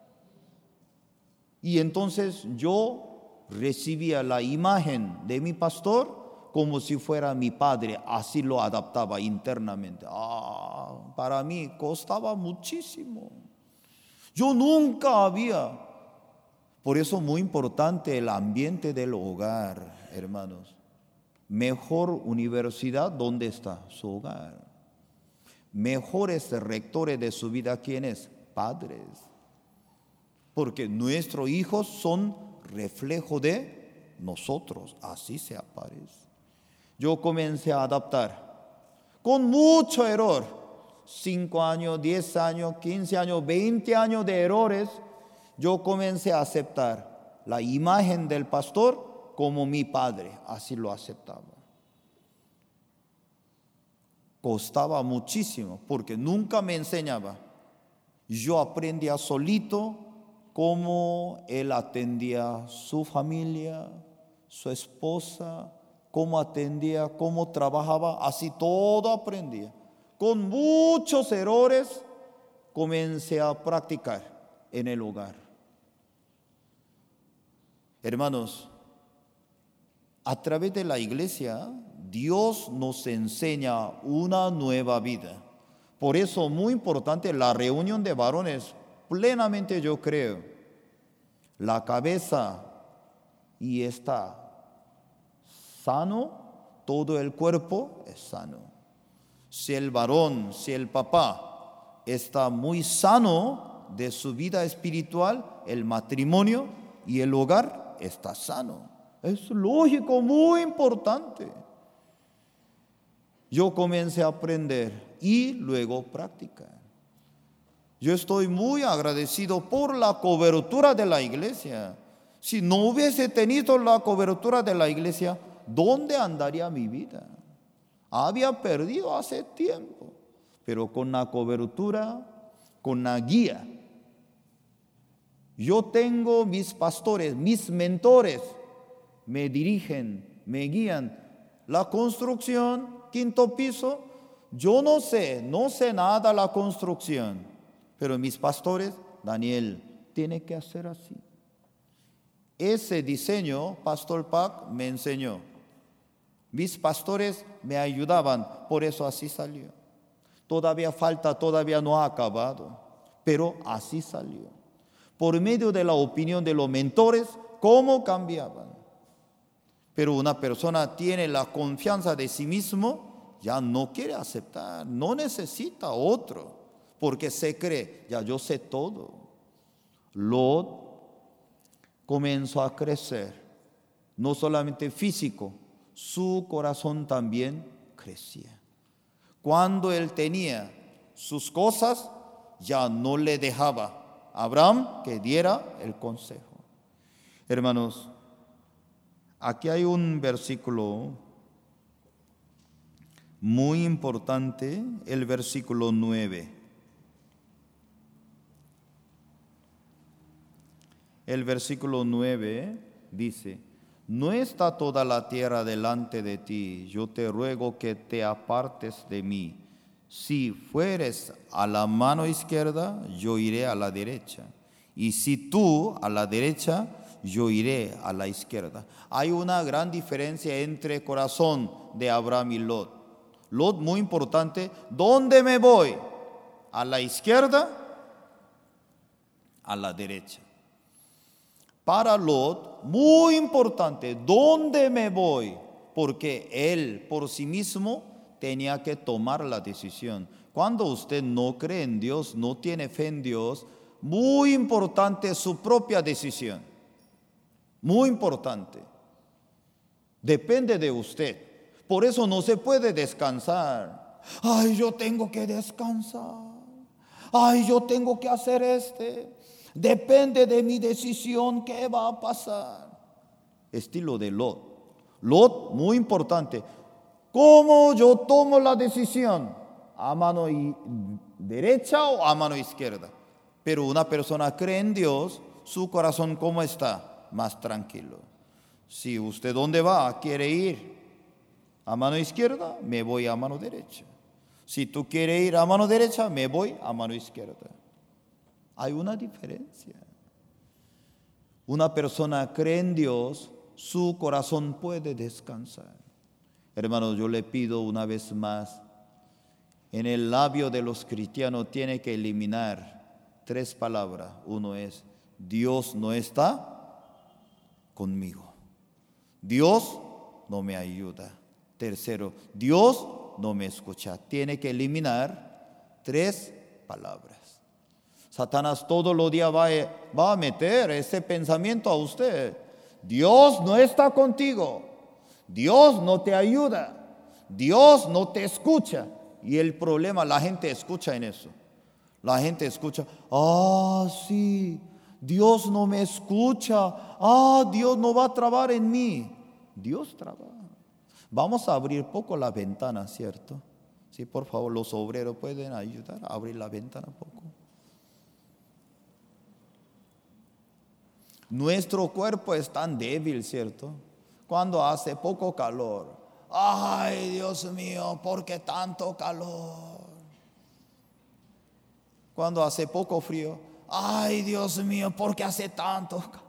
Y entonces yo recibía la imagen de mi pastor como si fuera mi padre, así lo adaptaba internamente. Para mí costaba muchísimo. Yo nunca había. Por eso muy importante el ambiente del hogar, hermanos. Mejor universidad, ¿dónde está? Su hogar. Mejores rectores de su vida, ¿quiénes? Padres. Porque nuestros hijos son reflejo de nosotros, así se aparece. Yo comencé a adaptar con mucho error, 5 años, 10 años, 15 años, 20 años de errores. Yo comencé a aceptar la imagen del pastor como mi padre, así lo aceptaba. Costaba muchísimo porque nunca me enseñaba. Yo aprendía solito cómo él atendía su familia, su esposa, cómo atendía, cómo trabajaba, así todo aprendía. Con muchos errores comencé a practicar en el hogar. Hermanos, a través de la iglesia, Dios nos enseña una nueva vida. Por eso, muy importante, la reunión de varones, plenamente yo creo, la cabeza y está sano, todo el cuerpo es sano. Si el varón, si el papá está muy sano de su vida espiritual, el matrimonio y el hogar está sano. Es lógico, muy importante. Yo comencé a aprender y luego practicar. Yo estoy muy agradecido por la cobertura de la iglesia. Si no hubiese tenido la cobertura de la iglesia, ¿dónde andaría mi vida? Había perdido hace tiempo, pero con la cobertura, con la guía. Yo tengo mis pastores, mis mentores, me dirigen, me guían. La construcción, 5º piso, yo no sé nada la construcción, pero mis pastores, Daniel, tiene que hacer así. Ese diseño, Pastor Pac me enseñó. Mis pastores me ayudaban, por eso así salió. Todavía falta, todavía no ha acabado, pero así salió. Por medio de la opinión de los mentores, ¿cómo cambiaban? Pero una persona tiene la confianza de sí mismo, ya no quiere aceptar, no necesita otro, porque se cree, ya yo sé todo. Lot comenzó a crecer, no solamente físico, su corazón también crecía. Cuando él tenía sus cosas, ya no le dejaba a Abraham que diera el consejo. Hermanos, aquí hay un versículo muy importante, el versículo 9. El versículo 9 dice: no está toda la tierra delante de ti, yo te ruego que te apartes de mí. Si fueres a la mano izquierda, yo iré a la derecha. Y si tú a la derecha, yo iré a la izquierda. Hay una gran diferencia entre corazón de Abraham y Lot. Lot, muy importante, ¿dónde me voy? ¿A la izquierda? ¿A la derecha? Para Lot, muy importante, ¿dónde me voy? Porque él por sí mismo tenía que tomar la decisión. Cuando usted no cree en Dios, no tiene fe en Dios, muy importante su propia decisión. Muy importante. Depende de usted. Por eso no se puede descansar. Yo tengo que descansar. Ay, yo tengo que hacer depende de mi decisión, ¿qué va a pasar? Estilo de Lot. Lot, muy importante. ¿Cómo yo tomo la decisión? ¿A mano derecha o a mano izquierda? Pero una persona cree en Dios, su corazón ¿cómo está? Más tranquilo. Si usted ¿dónde va? ¿Quiere ir a mano izquierda? Me voy a mano derecha. Si tú quieres ir a mano derecha, me voy a mano izquierda. Hay una diferencia. Una persona cree en Dios, su corazón puede descansar. Hermanos, yo le pido una vez más, en el labio de los cristianos tiene que eliminar 3 palabras. Uno es, Dios no está conmigo. Dios no me ayuda. Tercero, Dios no me escucha. Tiene que eliminar 3 palabras. Satanás todos los días va a meter ese pensamiento a usted. Dios no está contigo. Dios no te ayuda. Dios no te escucha. Y el problema, la gente escucha en eso. La gente escucha, sí, Dios no me escucha. Dios no va a trabajar en mí. Dios trabaja. Vamos a abrir poco la ventana, ¿cierto? Sí, por favor, los obreros pueden ayudar a abrir la ventana poco. Nuestro cuerpo es tan débil, ¿cierto? Cuando hace poco calor. Ay, Dios mío, ¿por qué tanto calor? Cuando hace poco frío. Ay, Dios mío, ¿por qué hace tanto calor?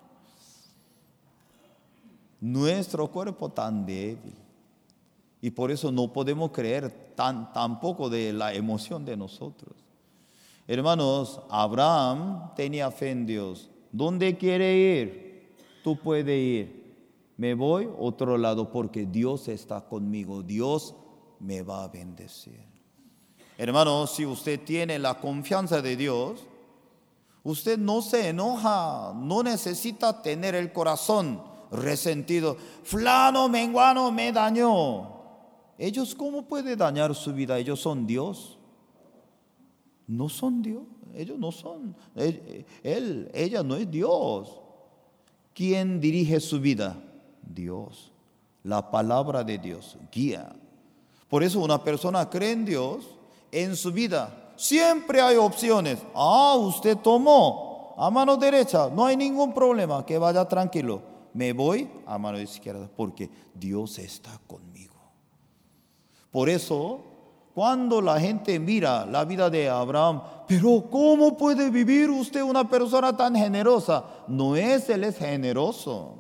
Nuestro cuerpo tan débil. Y por eso no podemos creer tampoco de la emoción de nosotros. Hermanos, Abraham tenía fe en Dios. ¿Dónde quiere ir? Tú puedes ir. Me voy a otro lado porque Dios está conmigo. Dios me va a bendecir. Hermanos, si usted tiene la confianza de Dios, usted no se enoja, no necesita tener el corazón resentido. Fulano, menguano me dañó. Ellos ¿cómo pueden dañar su vida? Ellos son Dios. No son Dios. Ellos no son. Ella no es Dios. ¿Quién dirige su vida? Dios. La palabra de Dios guía. Por eso una persona cree en Dios en su vida. Siempre hay opciones. Usted tomó a mano derecha. No hay ningún problema. Que vaya tranquilo. Me voy a mano izquierda porque Dios está conmigo. Por eso, cuando la gente mira la vida de Abraham, pero ¿cómo puede vivir usted una persona tan generosa? No es, él es generoso.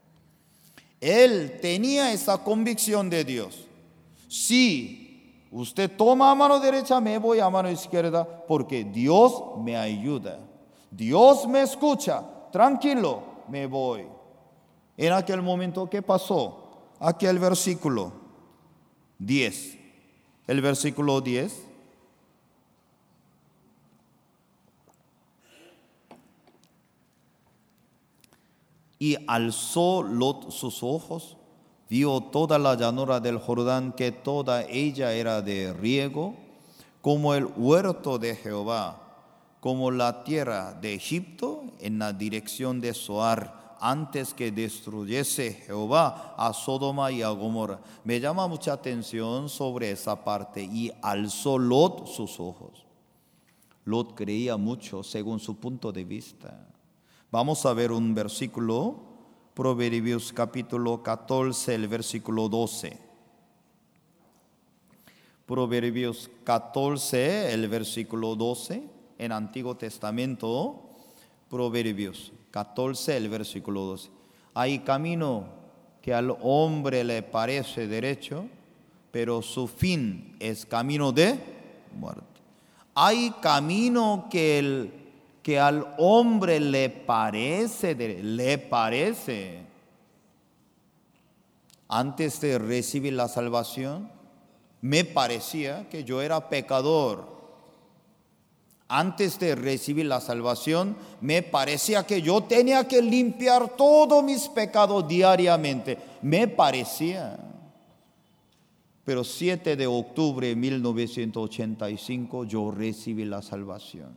Él tenía esa convicción de Dios. Si usted toma a mano derecha, me voy a mano izquierda porque Dios me ayuda. Dios me escucha. Tranquilo, me voy. En aquel momento, ¿qué pasó? Aquí el versículo 10. El versículo 10. Y alzó Lot sus ojos, vio toda la llanura del Jordán, que toda ella era de riego, como el huerto de Jehová, como la tierra de Egipto, en la dirección de Zoar, antes que destruyese Jehová a Sodoma y a Gomorra. Me llama mucha atención sobre esa parte. Y alzó Lot sus ojos. Lot creía mucho según su punto de vista. Vamos a ver un versículo, Proverbios capítulo 14, el versículo 12. Proverbios 14, el versículo 12, en Antiguo Testamento, Proverbios 14, el versículo 12. Hay camino que al hombre le parece derecho, pero su fin es camino de muerte. Hay camino que al hombre le parece. Antes de recibir la salvación, me parecía que yo era pecador. Antes de recibir la salvación, me parecía que yo tenía que limpiar todos mis pecados diariamente. Me parecía. Pero 7 de octubre de 1985 yo recibí la salvación.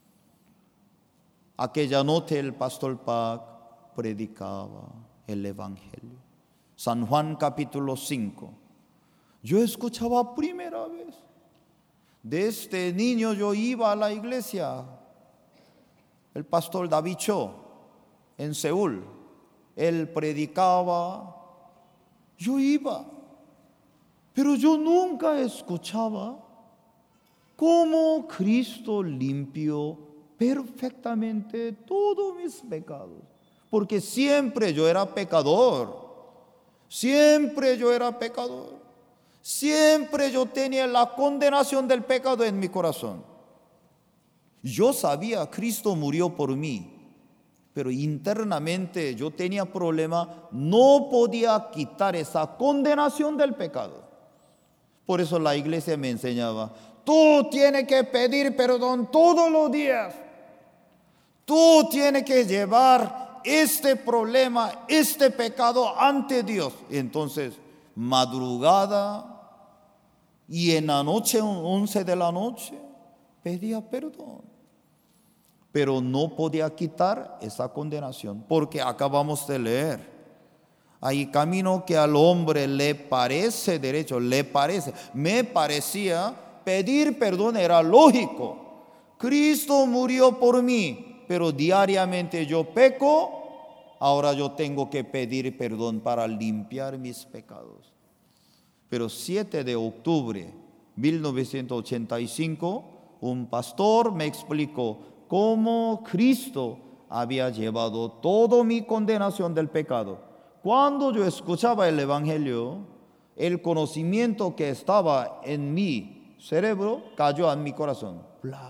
Aquella noche el pastor Pac predicaba el Evangelio. San Juan capítulo 5. Yo escuchaba primera vez. Desde niño yo iba a la iglesia. El pastor David Cho en Seúl, él predicaba, yo iba. Pero yo nunca escuchaba cómo Cristo limpió perfectamente todos mis pecados. Porque siempre yo era pecador. Siempre yo era pecador. Siempre yo tenía la condenación del pecado en mi corazón. Yo sabía que Cristo murió por mí. Pero internamente yo tenía problema. No podía quitar esa condenación del pecado. Por eso la iglesia me enseñaba, tú tienes que pedir perdón todos los días. Tú tienes que llevar este problema, este pecado ante Dios. Entonces, madrugada y en la noche, 11 de la noche, pedía perdón. Pero no podía quitar esa condenación, porque acabamos de leer. Hay camino que al hombre le parece derecho, me parecía pedir perdón era lógico. Cristo murió por mí, pero diariamente yo peco, ahora yo tengo que pedir perdón para limpiar mis pecados. Pero 7 de octubre de 1985, un pastor me explicó cómo Cristo había llevado toda mi condenación del pecado. Cuando yo escuchaba el Evangelio, el conocimiento que estaba en mi cerebro cayó en mi corazón.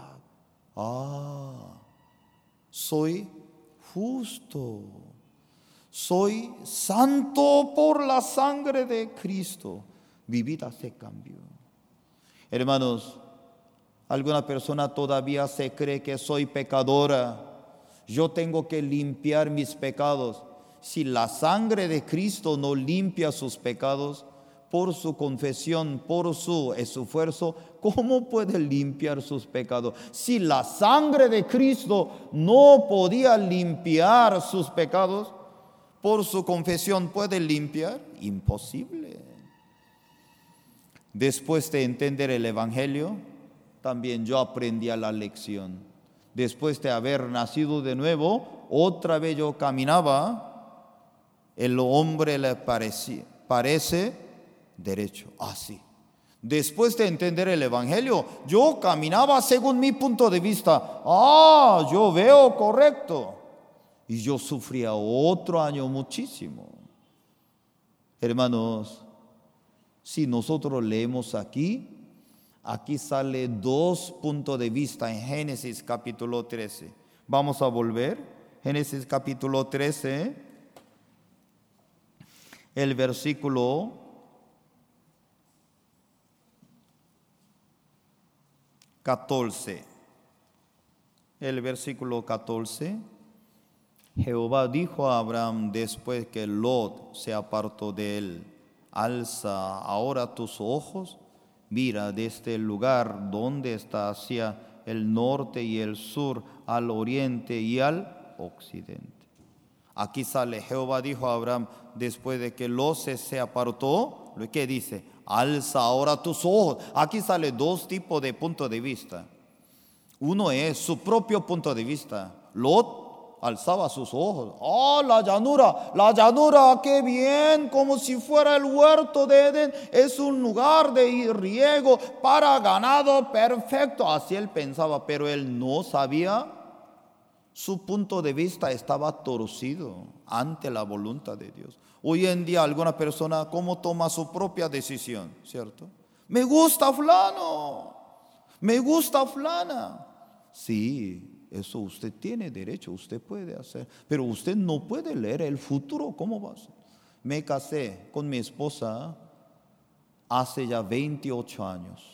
Soy justo, soy santo por la sangre de Cristo. Mi vida se cambió. Hermanos, alguna persona todavía se cree que soy pecadora. Yo tengo que limpiar mis pecados. Si la sangre de Cristo no limpia sus pecados, por su confesión, por su esfuerzo, ¿cómo puede limpiar sus pecados? Si la sangre de Cristo no podía limpiar sus pecados, por su confesión puede limpiar, imposible. Después de entender el Evangelio, también yo aprendí la lección. Después de haber nacido de nuevo, otra vez yo caminaba. El hombre le parece derecho, así. Después de entender el Evangelio, yo caminaba según mi punto de vista. Yo veo correcto. Y yo sufría otro año muchísimo. Hermanos, si nosotros leemos aquí sale 2 puntos de vista en Génesis capítulo 13. Vamos a volver. Génesis capítulo 13. El versículo 14. El versículo 14. Jehová dijo a Abraham después que Lot se apartó de él: alza ahora tus ojos, mira desde el lugar donde está hacia el norte y el sur, al oriente y al occidente. Aquí sale, Jehová dijo a Abraham, después de que Lot se apartó, ¿qué dice? Alza ahora tus ojos. Aquí sale 2 tipos de puntos de vista. Uno es su propio punto de vista. Lot alzaba sus ojos. La llanura, qué bien, como si fuera el huerto de Edén. Es un lugar de riego para ganado perfecto. Así él pensaba, pero él no sabía. Su punto de vista estaba torcido ante la voluntad de Dios. Hoy en día alguna persona, ¿cómo toma su propia decisión? ¿Cierto? Me gusta fulano, me gusta fulana. Sí, eso usted tiene derecho, usted puede hacer. Pero usted no puede leer el futuro, ¿cómo va a ser? Me casé con mi esposa hace ya 28 años.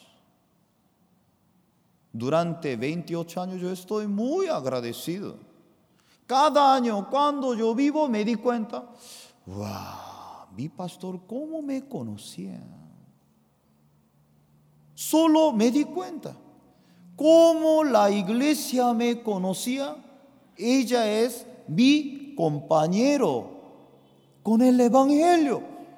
Durante 28 años yo estoy muy agradecido. Cada año cuando yo vivo me di cuenta, mi pastor, ¿cómo me conocía? Solo me di cuenta. Como la iglesia me conocía, ella es mi compañero con el evangelio.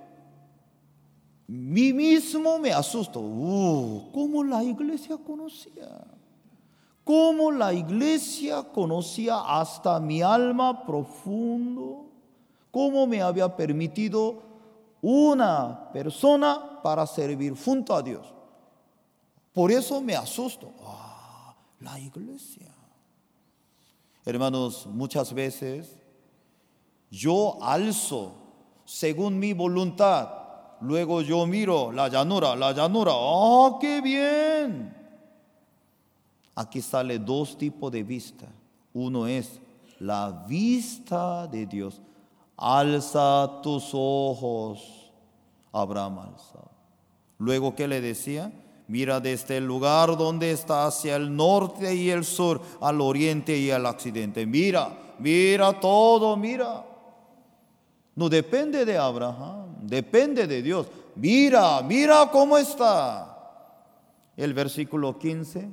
Mí mismo me asusto. ¿Cómo la iglesia conocía? ¿Cómo la iglesia conocía hasta mi alma profundo? ¿Cómo me había permitido una persona para servir junto a Dios? Por eso me asusto. La iglesia. Hermanos, muchas veces yo alzo según mi voluntad. Luego yo miro la llanura. ¡Qué bien! Aquí sale dos tipos de vista. Uno es la vista de Dios. Alza tus ojos, Abraham alza. Luego, ¿qué le decía? Mira desde el lugar donde está hacia el norte y el sur, al oriente y al occidente. Mira todo, mira. No depende de Abraham, depende de Dios. Mira cómo está. El versículo 15.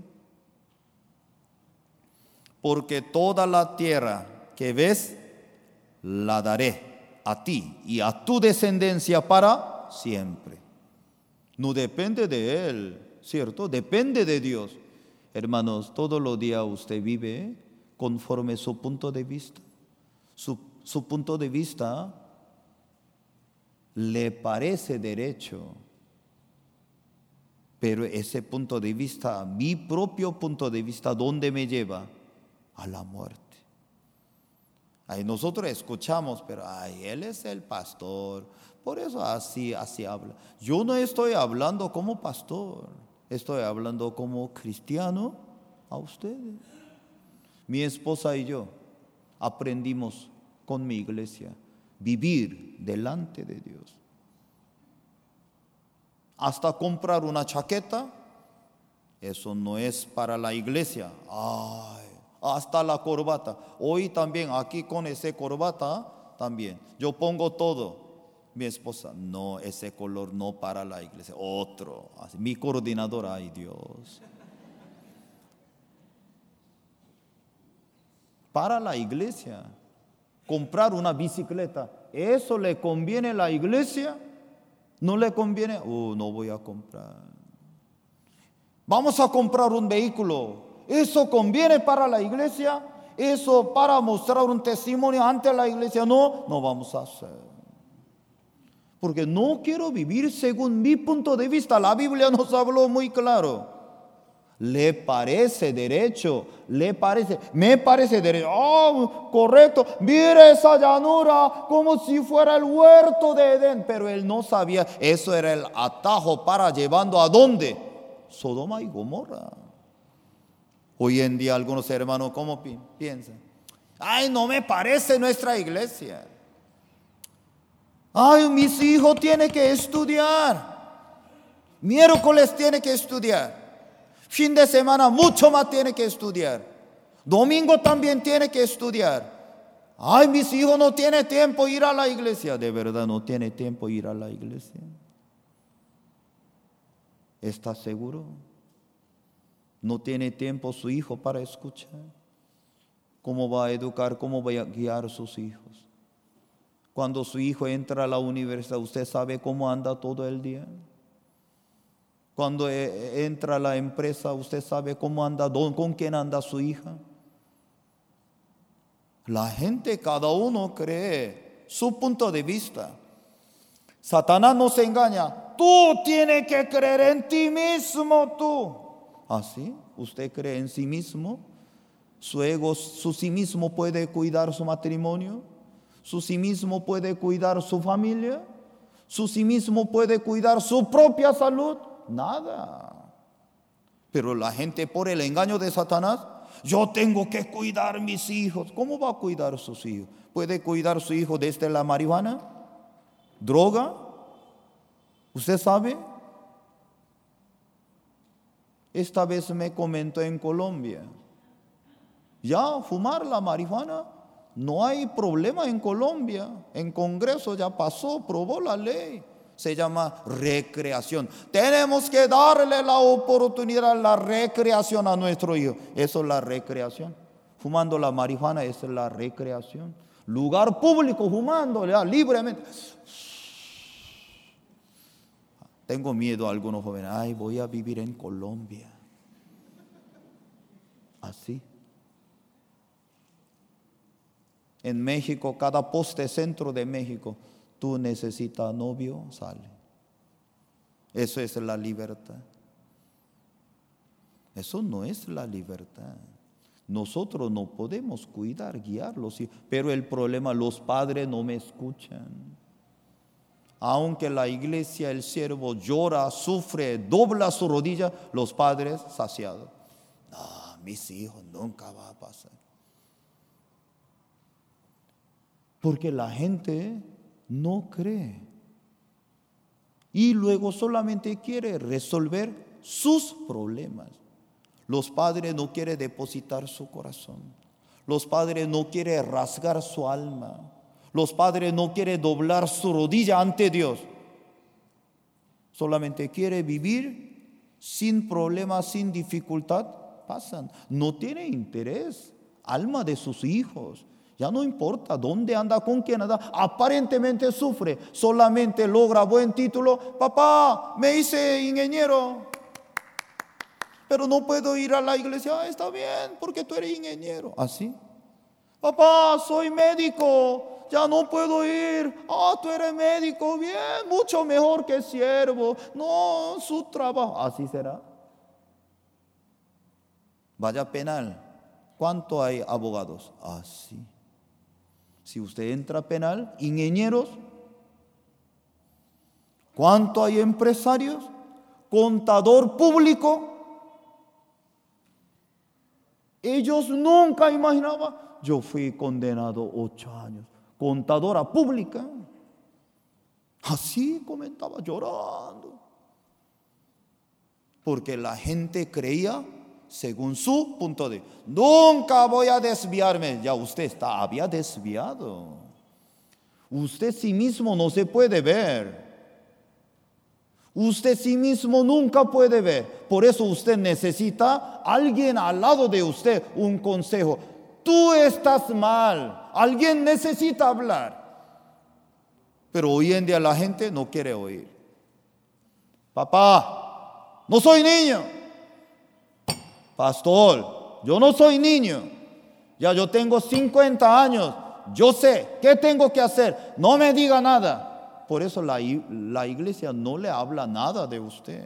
Porque toda la tierra que ves, la daré a ti y a tu descendencia para siempre. No depende de él, ¿cierto? Depende de Dios. Hermanos, todos los días usted vive conforme su punto de vista. Su punto de vista le parece derecho, pero ese punto de vista, mi propio punto de vista, ¿dónde me lleva? A la muerte. Nosotros escuchamos, pero él es el pastor, por eso así habla. Yo no estoy hablando como pastor, estoy hablando como cristiano a ustedes. Mi esposa y yo aprendimos con mi iglesia vivir delante de Dios. Hasta comprar una chaqueta, eso no es para la iglesia. Hasta la corbata. Hoy también aquí con ese corbata también. Yo pongo todo. Mi esposa, no, ese color no para la iglesia. Otro. Así, mi coordinadora, ay Dios. Para la iglesia. Comprar una bicicleta, ¿eso le conviene a la iglesia? ¿No le conviene? No voy a comprar. Vamos a comprar un vehículo. ¿Eso conviene para la iglesia? ¿Eso para mostrar un testimonio ante la iglesia? No vamos a hacer. Porque no quiero vivir según mi punto de vista. La Biblia nos habló muy claro. ¿Le parece derecho? Me parece derecho. Correcto. Mire esa llanura como si fuera el huerto de Edén. Pero él no sabía. Eso era el atajo para llevando ¿a dónde? Sodoma y Gomorra. Hoy en día algunos hermanos, ¿cómo piensan? No me parece nuestra iglesia. Mis hijos tienen que estudiar. Miércoles tiene que estudiar. Fin de semana mucho más tiene que estudiar. Domingo también tiene que estudiar. Mis hijos no tienen tiempo ir a la iglesia. De verdad no tiene tiempo ir a la iglesia. ¿Está seguro? No tiene tiempo su hijo para escuchar. ¿Cómo va a educar? ¿Cómo va a guiar a sus hijos? Cuando su hijo entra a la universidad, ¿usted sabe cómo anda todo el día? Cuando entra a la empresa, ¿usted sabe cómo anda, con quién anda su hija? La gente, cada uno cree su punto de vista. Satanás nos engaña. Tú tienes que creer en ti mismo, tú. ¿Así? ¿Usted cree en sí mismo? Su ego, su sí mismo puede cuidar su matrimonio. Su sí mismo puede cuidar su familia. Su sí mismo puede cuidar su propia salud. Nada. Pero la gente, por el engaño de Satanás, yo tengo que cuidar mis hijos. ¿Cómo va a cuidar sus hijos? ¿Puede cuidar su hijo desde la marihuana? ¿Droga? ¿Usted sabe? Esta vez me comentó en Colombia. Ya fumar la marihuana no hay problema en Colombia. En Congreso ya pasó, probó la ley. Se llama recreación. Tenemos que darle la oportunidad, la recreación a nuestro hijo. Eso es la recreación. Fumando la marihuana, esa es la recreación. Lugar público, fumando libremente. Tengo miedo a algunos jóvenes. Ay, voy a vivir en Colombia. Así. En México, cada poste centro de México, tú necesitas novio, sale. Eso es la libertad. Eso no es la libertad. Nosotros no podemos cuidar, guiarlos, pero el problema, los padres no me escuchan. Aunque la iglesia, el siervo llora, sufre, dobla su rodilla, los padres saciados. No, mis hijos nunca va a pasar. Porque la gente no cree. Y luego solamente quiere resolver sus problemas. Los padres no quieren depositar su corazón. Los padres no quieren rasgar su alma. Los padres no quieren doblar su rodilla ante Dios. Solamente quiere vivir sin problemas, sin dificultad. Pasan. No tiene interés. Alma de sus hijos. Ya no importa dónde anda, con quién anda. Aparentemente sufre. Solamente logra buen título. Papá, me hice ingeniero. Pero no puedo ir a la iglesia. Está bien, porque tú eres ingeniero. ¿Así? Papá, soy médico. Ya no puedo ir. Tú eres médico. Bien, mucho mejor que siervo. No, su trabajo. ¿Así será? Vaya penal. ¿Cuánto hay abogados? Así. Si usted entra a penal, ingenieros. ¿Cuánto hay empresarios? Contador público. Ellos nunca imaginaban. Yo fui condenado 8 años. Contadora pública. Así comentaba, llorando. Porque la gente creía, según su punto de vista, nunca voy a desviarme. Ya usted había desviado. Usted sí mismo no se puede ver. Usted sí mismo nunca puede ver. Por eso usted necesita alguien al lado de usted, un consejo. Tú estás mal. Alguien necesita hablar. Pero hoy en día la gente no quiere oír. Papá, no soy niño. Pastor, yo no soy niño. Ya yo tengo 50 años. Yo sé qué tengo que hacer. No me diga nada. Por eso la iglesia no le habla nada de usted.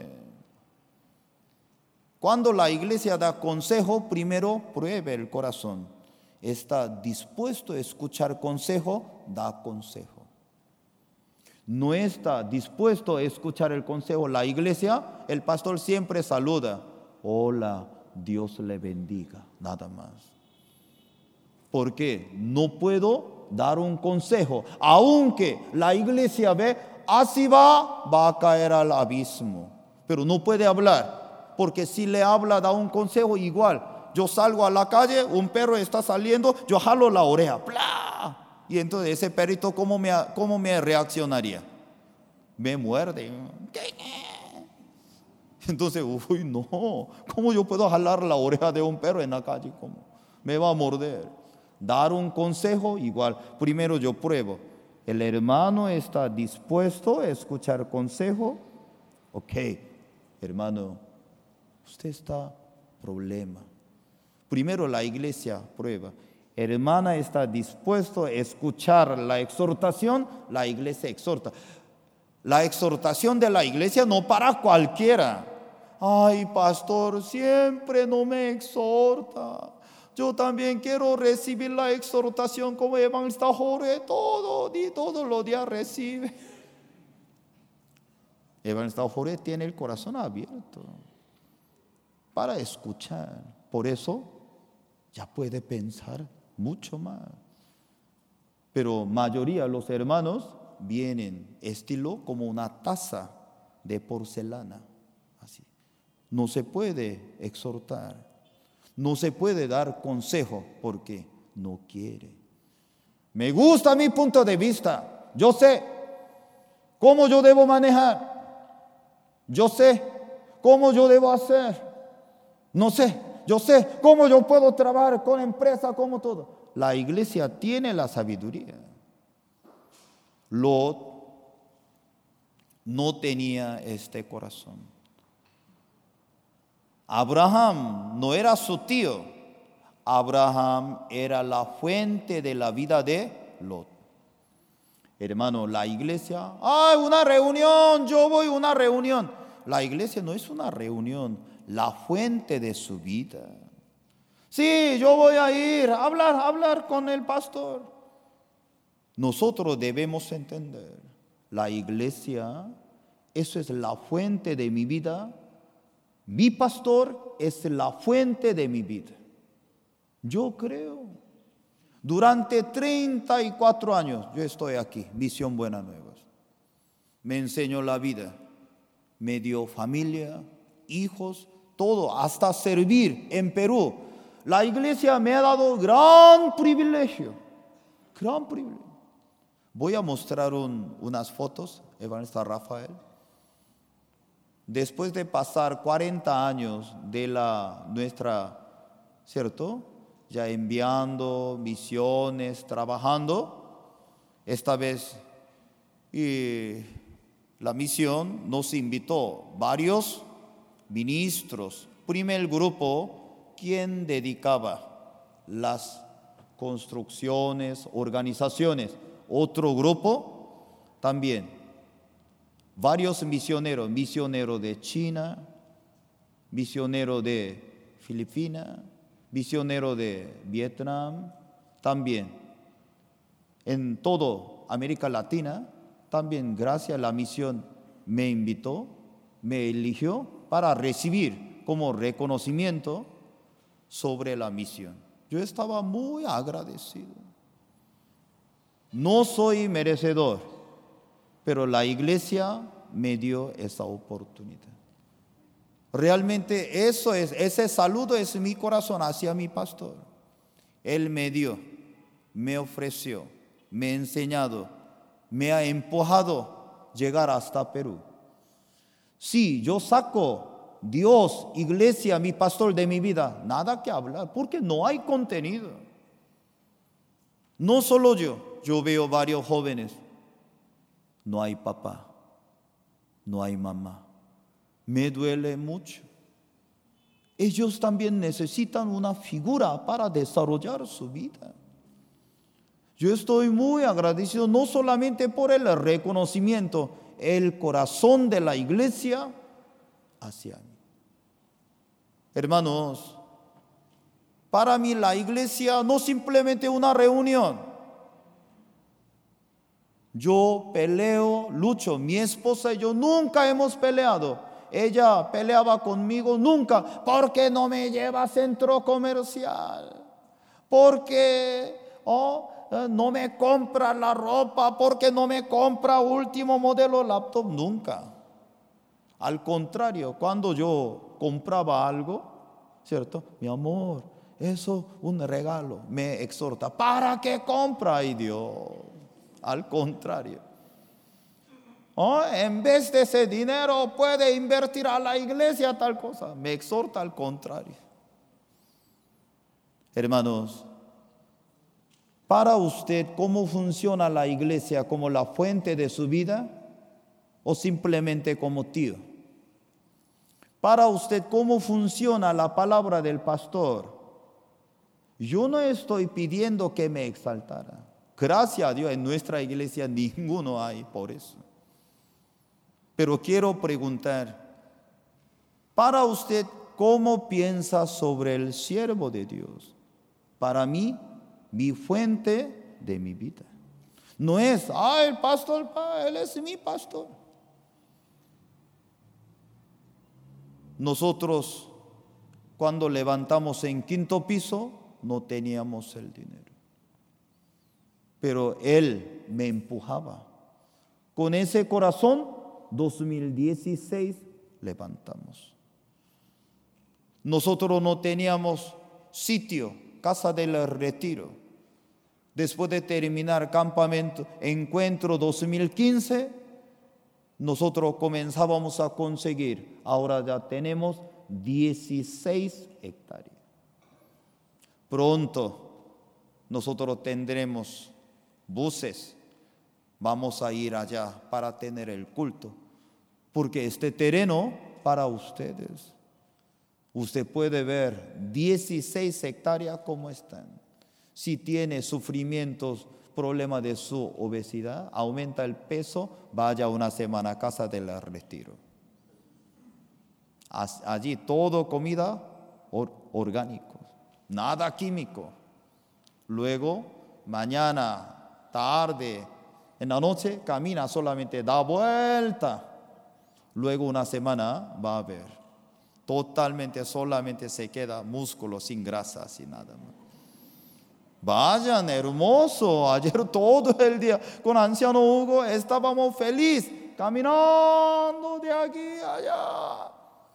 Cuando la iglesia da consejo, primero pruebe el corazón. ¿Está dispuesto a escuchar consejo? Da consejo. No está dispuesto a escuchar el consejo. La iglesia, el pastor siempre saluda. Hola, Dios le bendiga. Nada más. ¿Por qué? No puedo dar un consejo. Aunque la iglesia ve, así va a caer al abismo. Pero no puede hablar. Porque si le habla, da un consejo igual. Yo salgo a la calle, un perro está saliendo, yo jalo la oreja. ¡Plá! Y entonces ese perrito, ¿cómo me reaccionaría? Me muerde. Entonces, uy, no. ¿Cómo yo puedo jalar la oreja de un perro en la calle? ¿Cómo? Me va a morder. Dar un consejo igual. Primero yo pruebo. ¿El hermano está dispuesto a escuchar consejo? Ok, hermano, usted está problema. Primero la iglesia prueba. Hermana está dispuesto a escuchar la exhortación, la iglesia exhorta. La exhortación de la iglesia no para cualquiera. Ay, pastor, siempre no me exhorta. Yo también quiero recibir la exhortación como evangelista Jorge, todos los días recibe. Evangelista Jorge tiene el corazón abierto para escuchar. Por eso ya puede pensar mucho más. Pero mayoría de los hermanos vienen estilo como una taza de porcelana. Así. No se puede exhortar. No se puede dar consejo porque no quiere. Me gusta mi punto de vista. Yo sé. cómo yo debo manejar. Yo sé cómo yo debo hacer. No sé, yo sé cómo yo puedo trabajar con empresa, como todo. La iglesia tiene la sabiduría. Lot no tenía este corazón. Abraham no era su tío. Abraham era la fuente de la vida de Lot. Hermano, la iglesia, una reunión, yo voy a una reunión. La iglesia no es una reunión, la fuente de su vida. Sí, yo voy a ir a hablar con el pastor. Nosotros debemos entender, la iglesia, eso es la fuente de mi vida. Mi pastor es la fuente de mi vida. Yo creo. Durante 34 años yo estoy aquí, Misión Buenas Nuevas. Me enseñó la vida, me dio familia, hijos, todo, hasta servir en Perú. La iglesia me ha dado gran privilegio. Voy a mostrar unas fotos, evangelista Rafael. Después de pasar 40 años de nuestra, ¿cierto? Ya enviando misiones, trabajando, esta vez la misión nos invitó varios ministros. Primer grupo, quien dedicaba las construcciones, organizaciones. Otro grupo, también varios misioneros de China, misionero de Filipinas, misionero de Vietnam, también en toda América Latina, también gracias a la misión me invitó, me eligió para recibir como reconocimiento sobre la misión. Yo estaba muy agradecido. No soy merecedor, pero la iglesia me dio esa oportunidad. Realmente ese saludo es mi corazón hacia mi pastor. Él me dio, me ofreció, me ha enseñado, me ha empujado a llegar hasta Perú. Sí, yo saco Dios, iglesia, mi pastor de mi vida, nada que hablar, porque no hay contenido. No solo yo veo varios jóvenes, no hay papá, no hay mamá. Me duele mucho. Ellos también necesitan una figura para desarrollar su vida. Yo estoy muy agradecido no solamente por el reconocimiento, el corazón de la iglesia hacia mí. Hermanos, para mí la iglesia no simplemente una reunión. Yo peleo, lucho, mi esposa y yo nunca hemos peleado. Ella peleaba conmigo nunca, porque no me lleva a centro comercial, porque no me compra la ropa, porque no me compra último modelo laptop, nunca. Al contrario, cuando yo compraba algo, ¿cierto? Mi amor, eso un regalo, me exhorta, ¿para qué compra? Ay Dios, al contrario. En vez de ese dinero puede invertir a la iglesia tal cosa. Me exhorta al contrario. Hermanos, para usted, ¿cómo funciona la iglesia? ¿Como la fuente de su vida o simplemente como tío? Para usted, ¿cómo funciona la palabra del pastor? Yo no estoy pidiendo que me exaltara. Gracias a Dios, en nuestra iglesia ninguno hay por eso. Pero quiero preguntar, para usted, ¿cómo piensa sobre el siervo de Dios? Para mí, mi fuente de mi vida. No es, el pastor, él es mi pastor. Nosotros, cuando levantamos en 5º piso, no teníamos el dinero. Pero él me empujaba. Con ese corazón, 2016 levantamos. Nosotros no teníamos sitio, casa del retiro. Después de terminar campamento, encuentro 2015, nosotros comenzábamos a conseguir. Ahora ya tenemos 16 hectáreas. Pronto nosotros tendremos buses. Vamos a ir allá para tener el culto. Porque este terreno para ustedes. Usted puede ver 16 hectáreas como están. Si tiene sufrimientos, problemas de su obesidad, aumenta el peso, vaya una semana a casa del retiro. Allí todo comida orgánico, nada químico. Luego, mañana, tarde, en la noche, camina solamente, da vuelta. Luego una semana va a ver. Totalmente, solamente se queda músculo, sin grasa, sin nada más. Vayan, hermoso. Ayer todo el día con anciano Hugo estábamos felices, caminando de aquí a allá.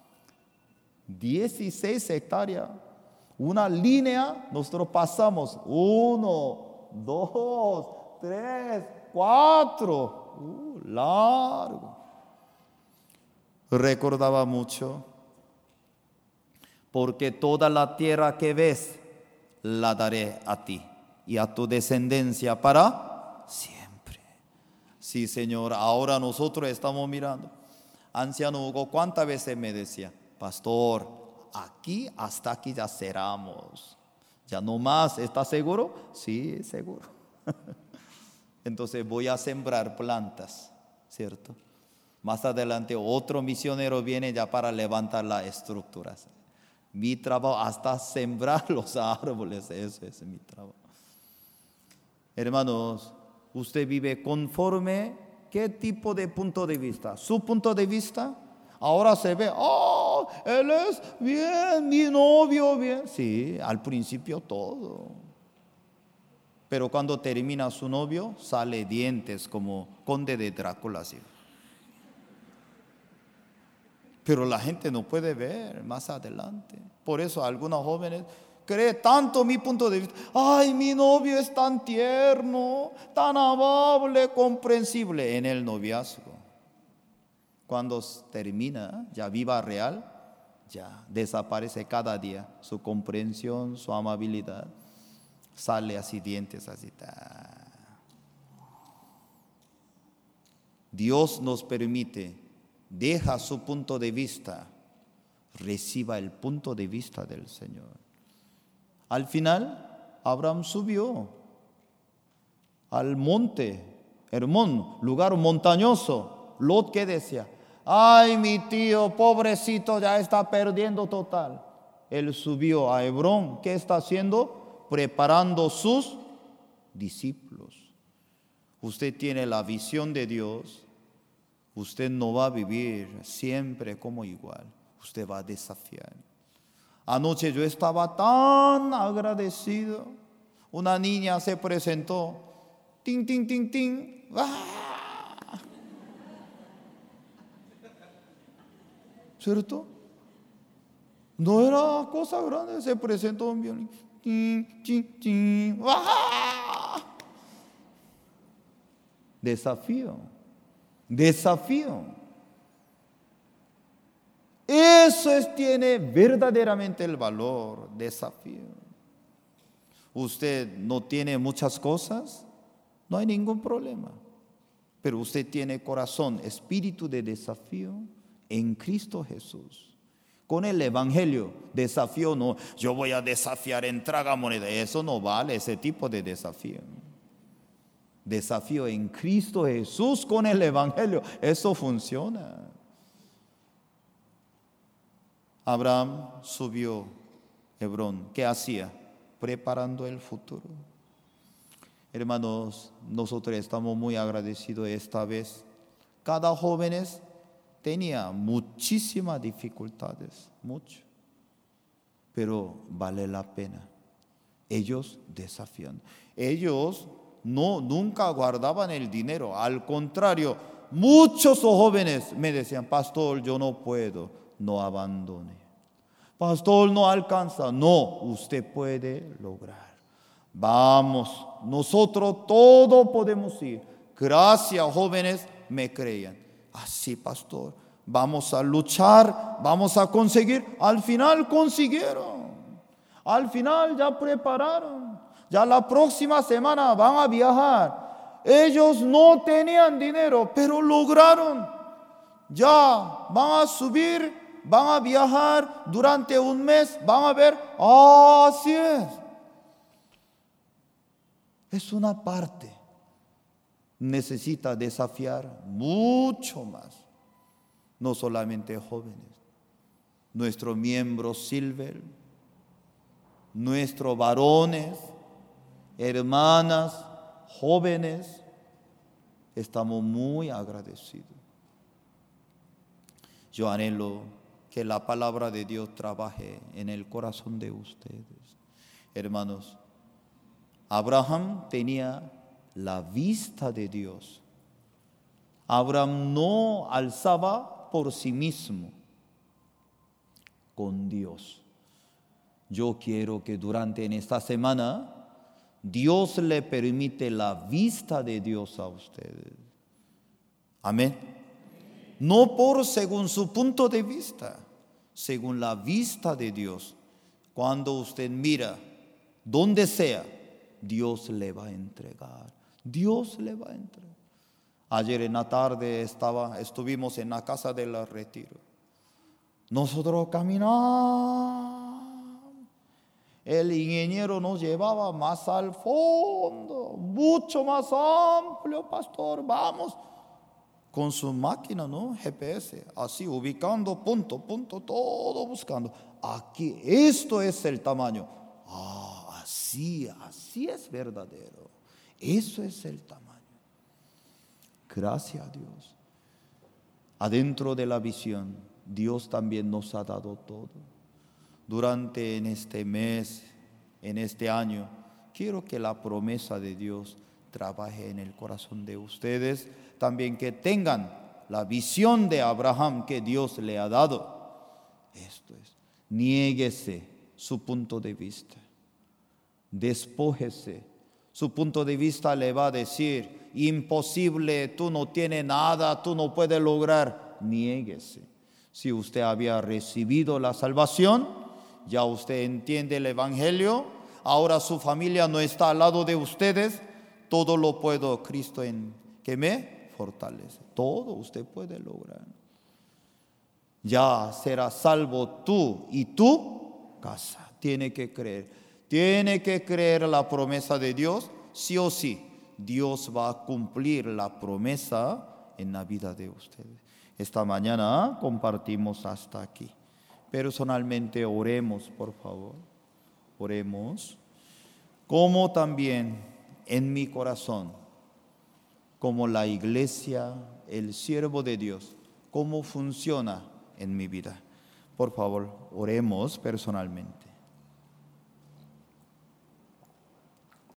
16 hectáreas. Una línea, nosotros pasamos 1, 2, 3, 4. Largo. Recordaba mucho. Porque toda la tierra que ves, la daré a ti y a tu descendencia para siempre. Sí, Señor, ahora nosotros estamos mirando. Anciano Hugo, ¿cuántas veces me decía? Pastor, aquí hasta aquí ya cerramos. Ya no más, ¿estás seguro? Sí, seguro. Entonces voy a sembrar plantas, ¿cierto? Más adelante otro misionero viene ya para levantar las estructuras. Mi trabajo hasta sembrar los árboles, eso es mi trabajo. Hermanos, usted vive conforme ¿qué tipo de punto de vista? Su punto de vista, ahora se ve, él es bien, mi novio bien. Sí, al principio todo. Pero cuando termina su novio, sale dientes como conde de Drácula, así. Pero la gente no puede ver más adelante. Por eso algunos jóvenes creen tanto mi punto de vista. Ay, mi novio es tan tierno, tan amable, comprensible en el noviazgo. Cuando termina, ya viva real, ya desaparece cada día su comprensión, su amabilidad. Sale así dientes así. Dios nos permite. Deja su punto de vista, reciba el punto de vista del Señor. Al final, Abraham subió al monte Hermón, lugar montañoso. Lot, ¿qué decía? Ay, mi tío, pobrecito, ya está perdiendo total. Él subió a Hebrón. ¿Qué está haciendo? Preparando sus discípulos. Usted tiene la visión de Dios. Usted no va a vivir siempre como igual. Usted va a desafiar. Anoche yo estaba tan agradecido. Una niña se presentó. Tin, tin, tin, tin. ¡Ah! ¿Cierto? No era cosa grande. Se presentó un violín. Tin, tin, tin. ¡Ah! Desafío. Desafío. Eso tiene verdaderamente el valor, desafío. Usted no tiene muchas cosas, no hay ningún problema. Pero usted tiene corazón, espíritu de desafío en Cristo Jesús. Con el Evangelio, desafío no, yo voy a desafiar en tragamoneda, eso no vale, ese tipo de desafío. Desafío en Cristo Jesús con el Evangelio. Eso funciona. Abraham subió a Hebrón. ¿Qué hacía? Preparando el futuro. Hermanos, nosotros estamos muy agradecidos esta vez. Cada joven tenía muchísimas dificultades, mucho. Pero vale la pena. Ellos desafían. Ellos nunca guardaban el dinero. Al contrario, muchos jóvenes me decían, pastor, yo no puedo, no abandone. Pastor, no alcanza. No, usted puede lograr. Vamos, nosotros todo podemos ir. Gracias, jóvenes, me creían. así, pastor, vamos a luchar, vamos a conseguir. Al final consiguieron. Al final ya prepararon. Ya la próxima semana van a viajar. Ellos no tenían dinero, pero lograron. Ya van a subir, van a viajar durante un mes, van a ver, así es. Es una parte. Necesita desafiar mucho más. No solamente jóvenes. Nuestros miembros Silver, nuestros varones, hermanas, jóvenes, estamos muy agradecidos. Yo anhelo que la palabra de Dios trabaje en el corazón de ustedes. Hermanos, Abraham tenía la vista de Dios. Abraham no alzaba por sí mismo, con Dios. Yo quiero que durante en esta semana Dios le permite la vista de Dios a ustedes. Amén. No por según su punto de vista, según la vista de Dios. Cuando usted mira, donde sea, Dios le va a entregar. Dios le va a entregar. Ayer en la tarde estuvimos en la casa del retiro. Nosotros caminamos. El ingeniero nos llevaba más al fondo, mucho más amplio, pastor, vamos. Con su máquina, ¿no? GPS, así ubicando punto, todo buscando. Aquí, esto es el tamaño. Así es verdadero. Eso es el tamaño. Gracias a Dios. Adentro de la visión, Dios también nos ha dado todo. Durante en este mes, en este año, quiero que la promesa de Dios trabaje en el corazón de ustedes. También que tengan la visión de Abraham que Dios le ha dado. Esto es, niéguese su punto de vista. Despójese. Su punto de vista le va a decir, imposible, tú no tienes nada, tú no puedes lograr. Niéguese. Si usted había recibido la salvación, ya usted entiende el evangelio, ahora su familia no está al lado de ustedes, todo lo puedo Cristo en que me fortalece. Todo usted puede lograr. Ya será salvo tú y tu casa. Tiene que creer la promesa de Dios, sí o sí. Dios va a cumplir la promesa en la vida de ustedes. Esta mañana compartimos hasta aquí. Personalmente oremos, por favor. Oremos. Como también en mi corazón, como la iglesia, el siervo de Dios, cómo funciona en mi vida. Por favor, oremos personalmente.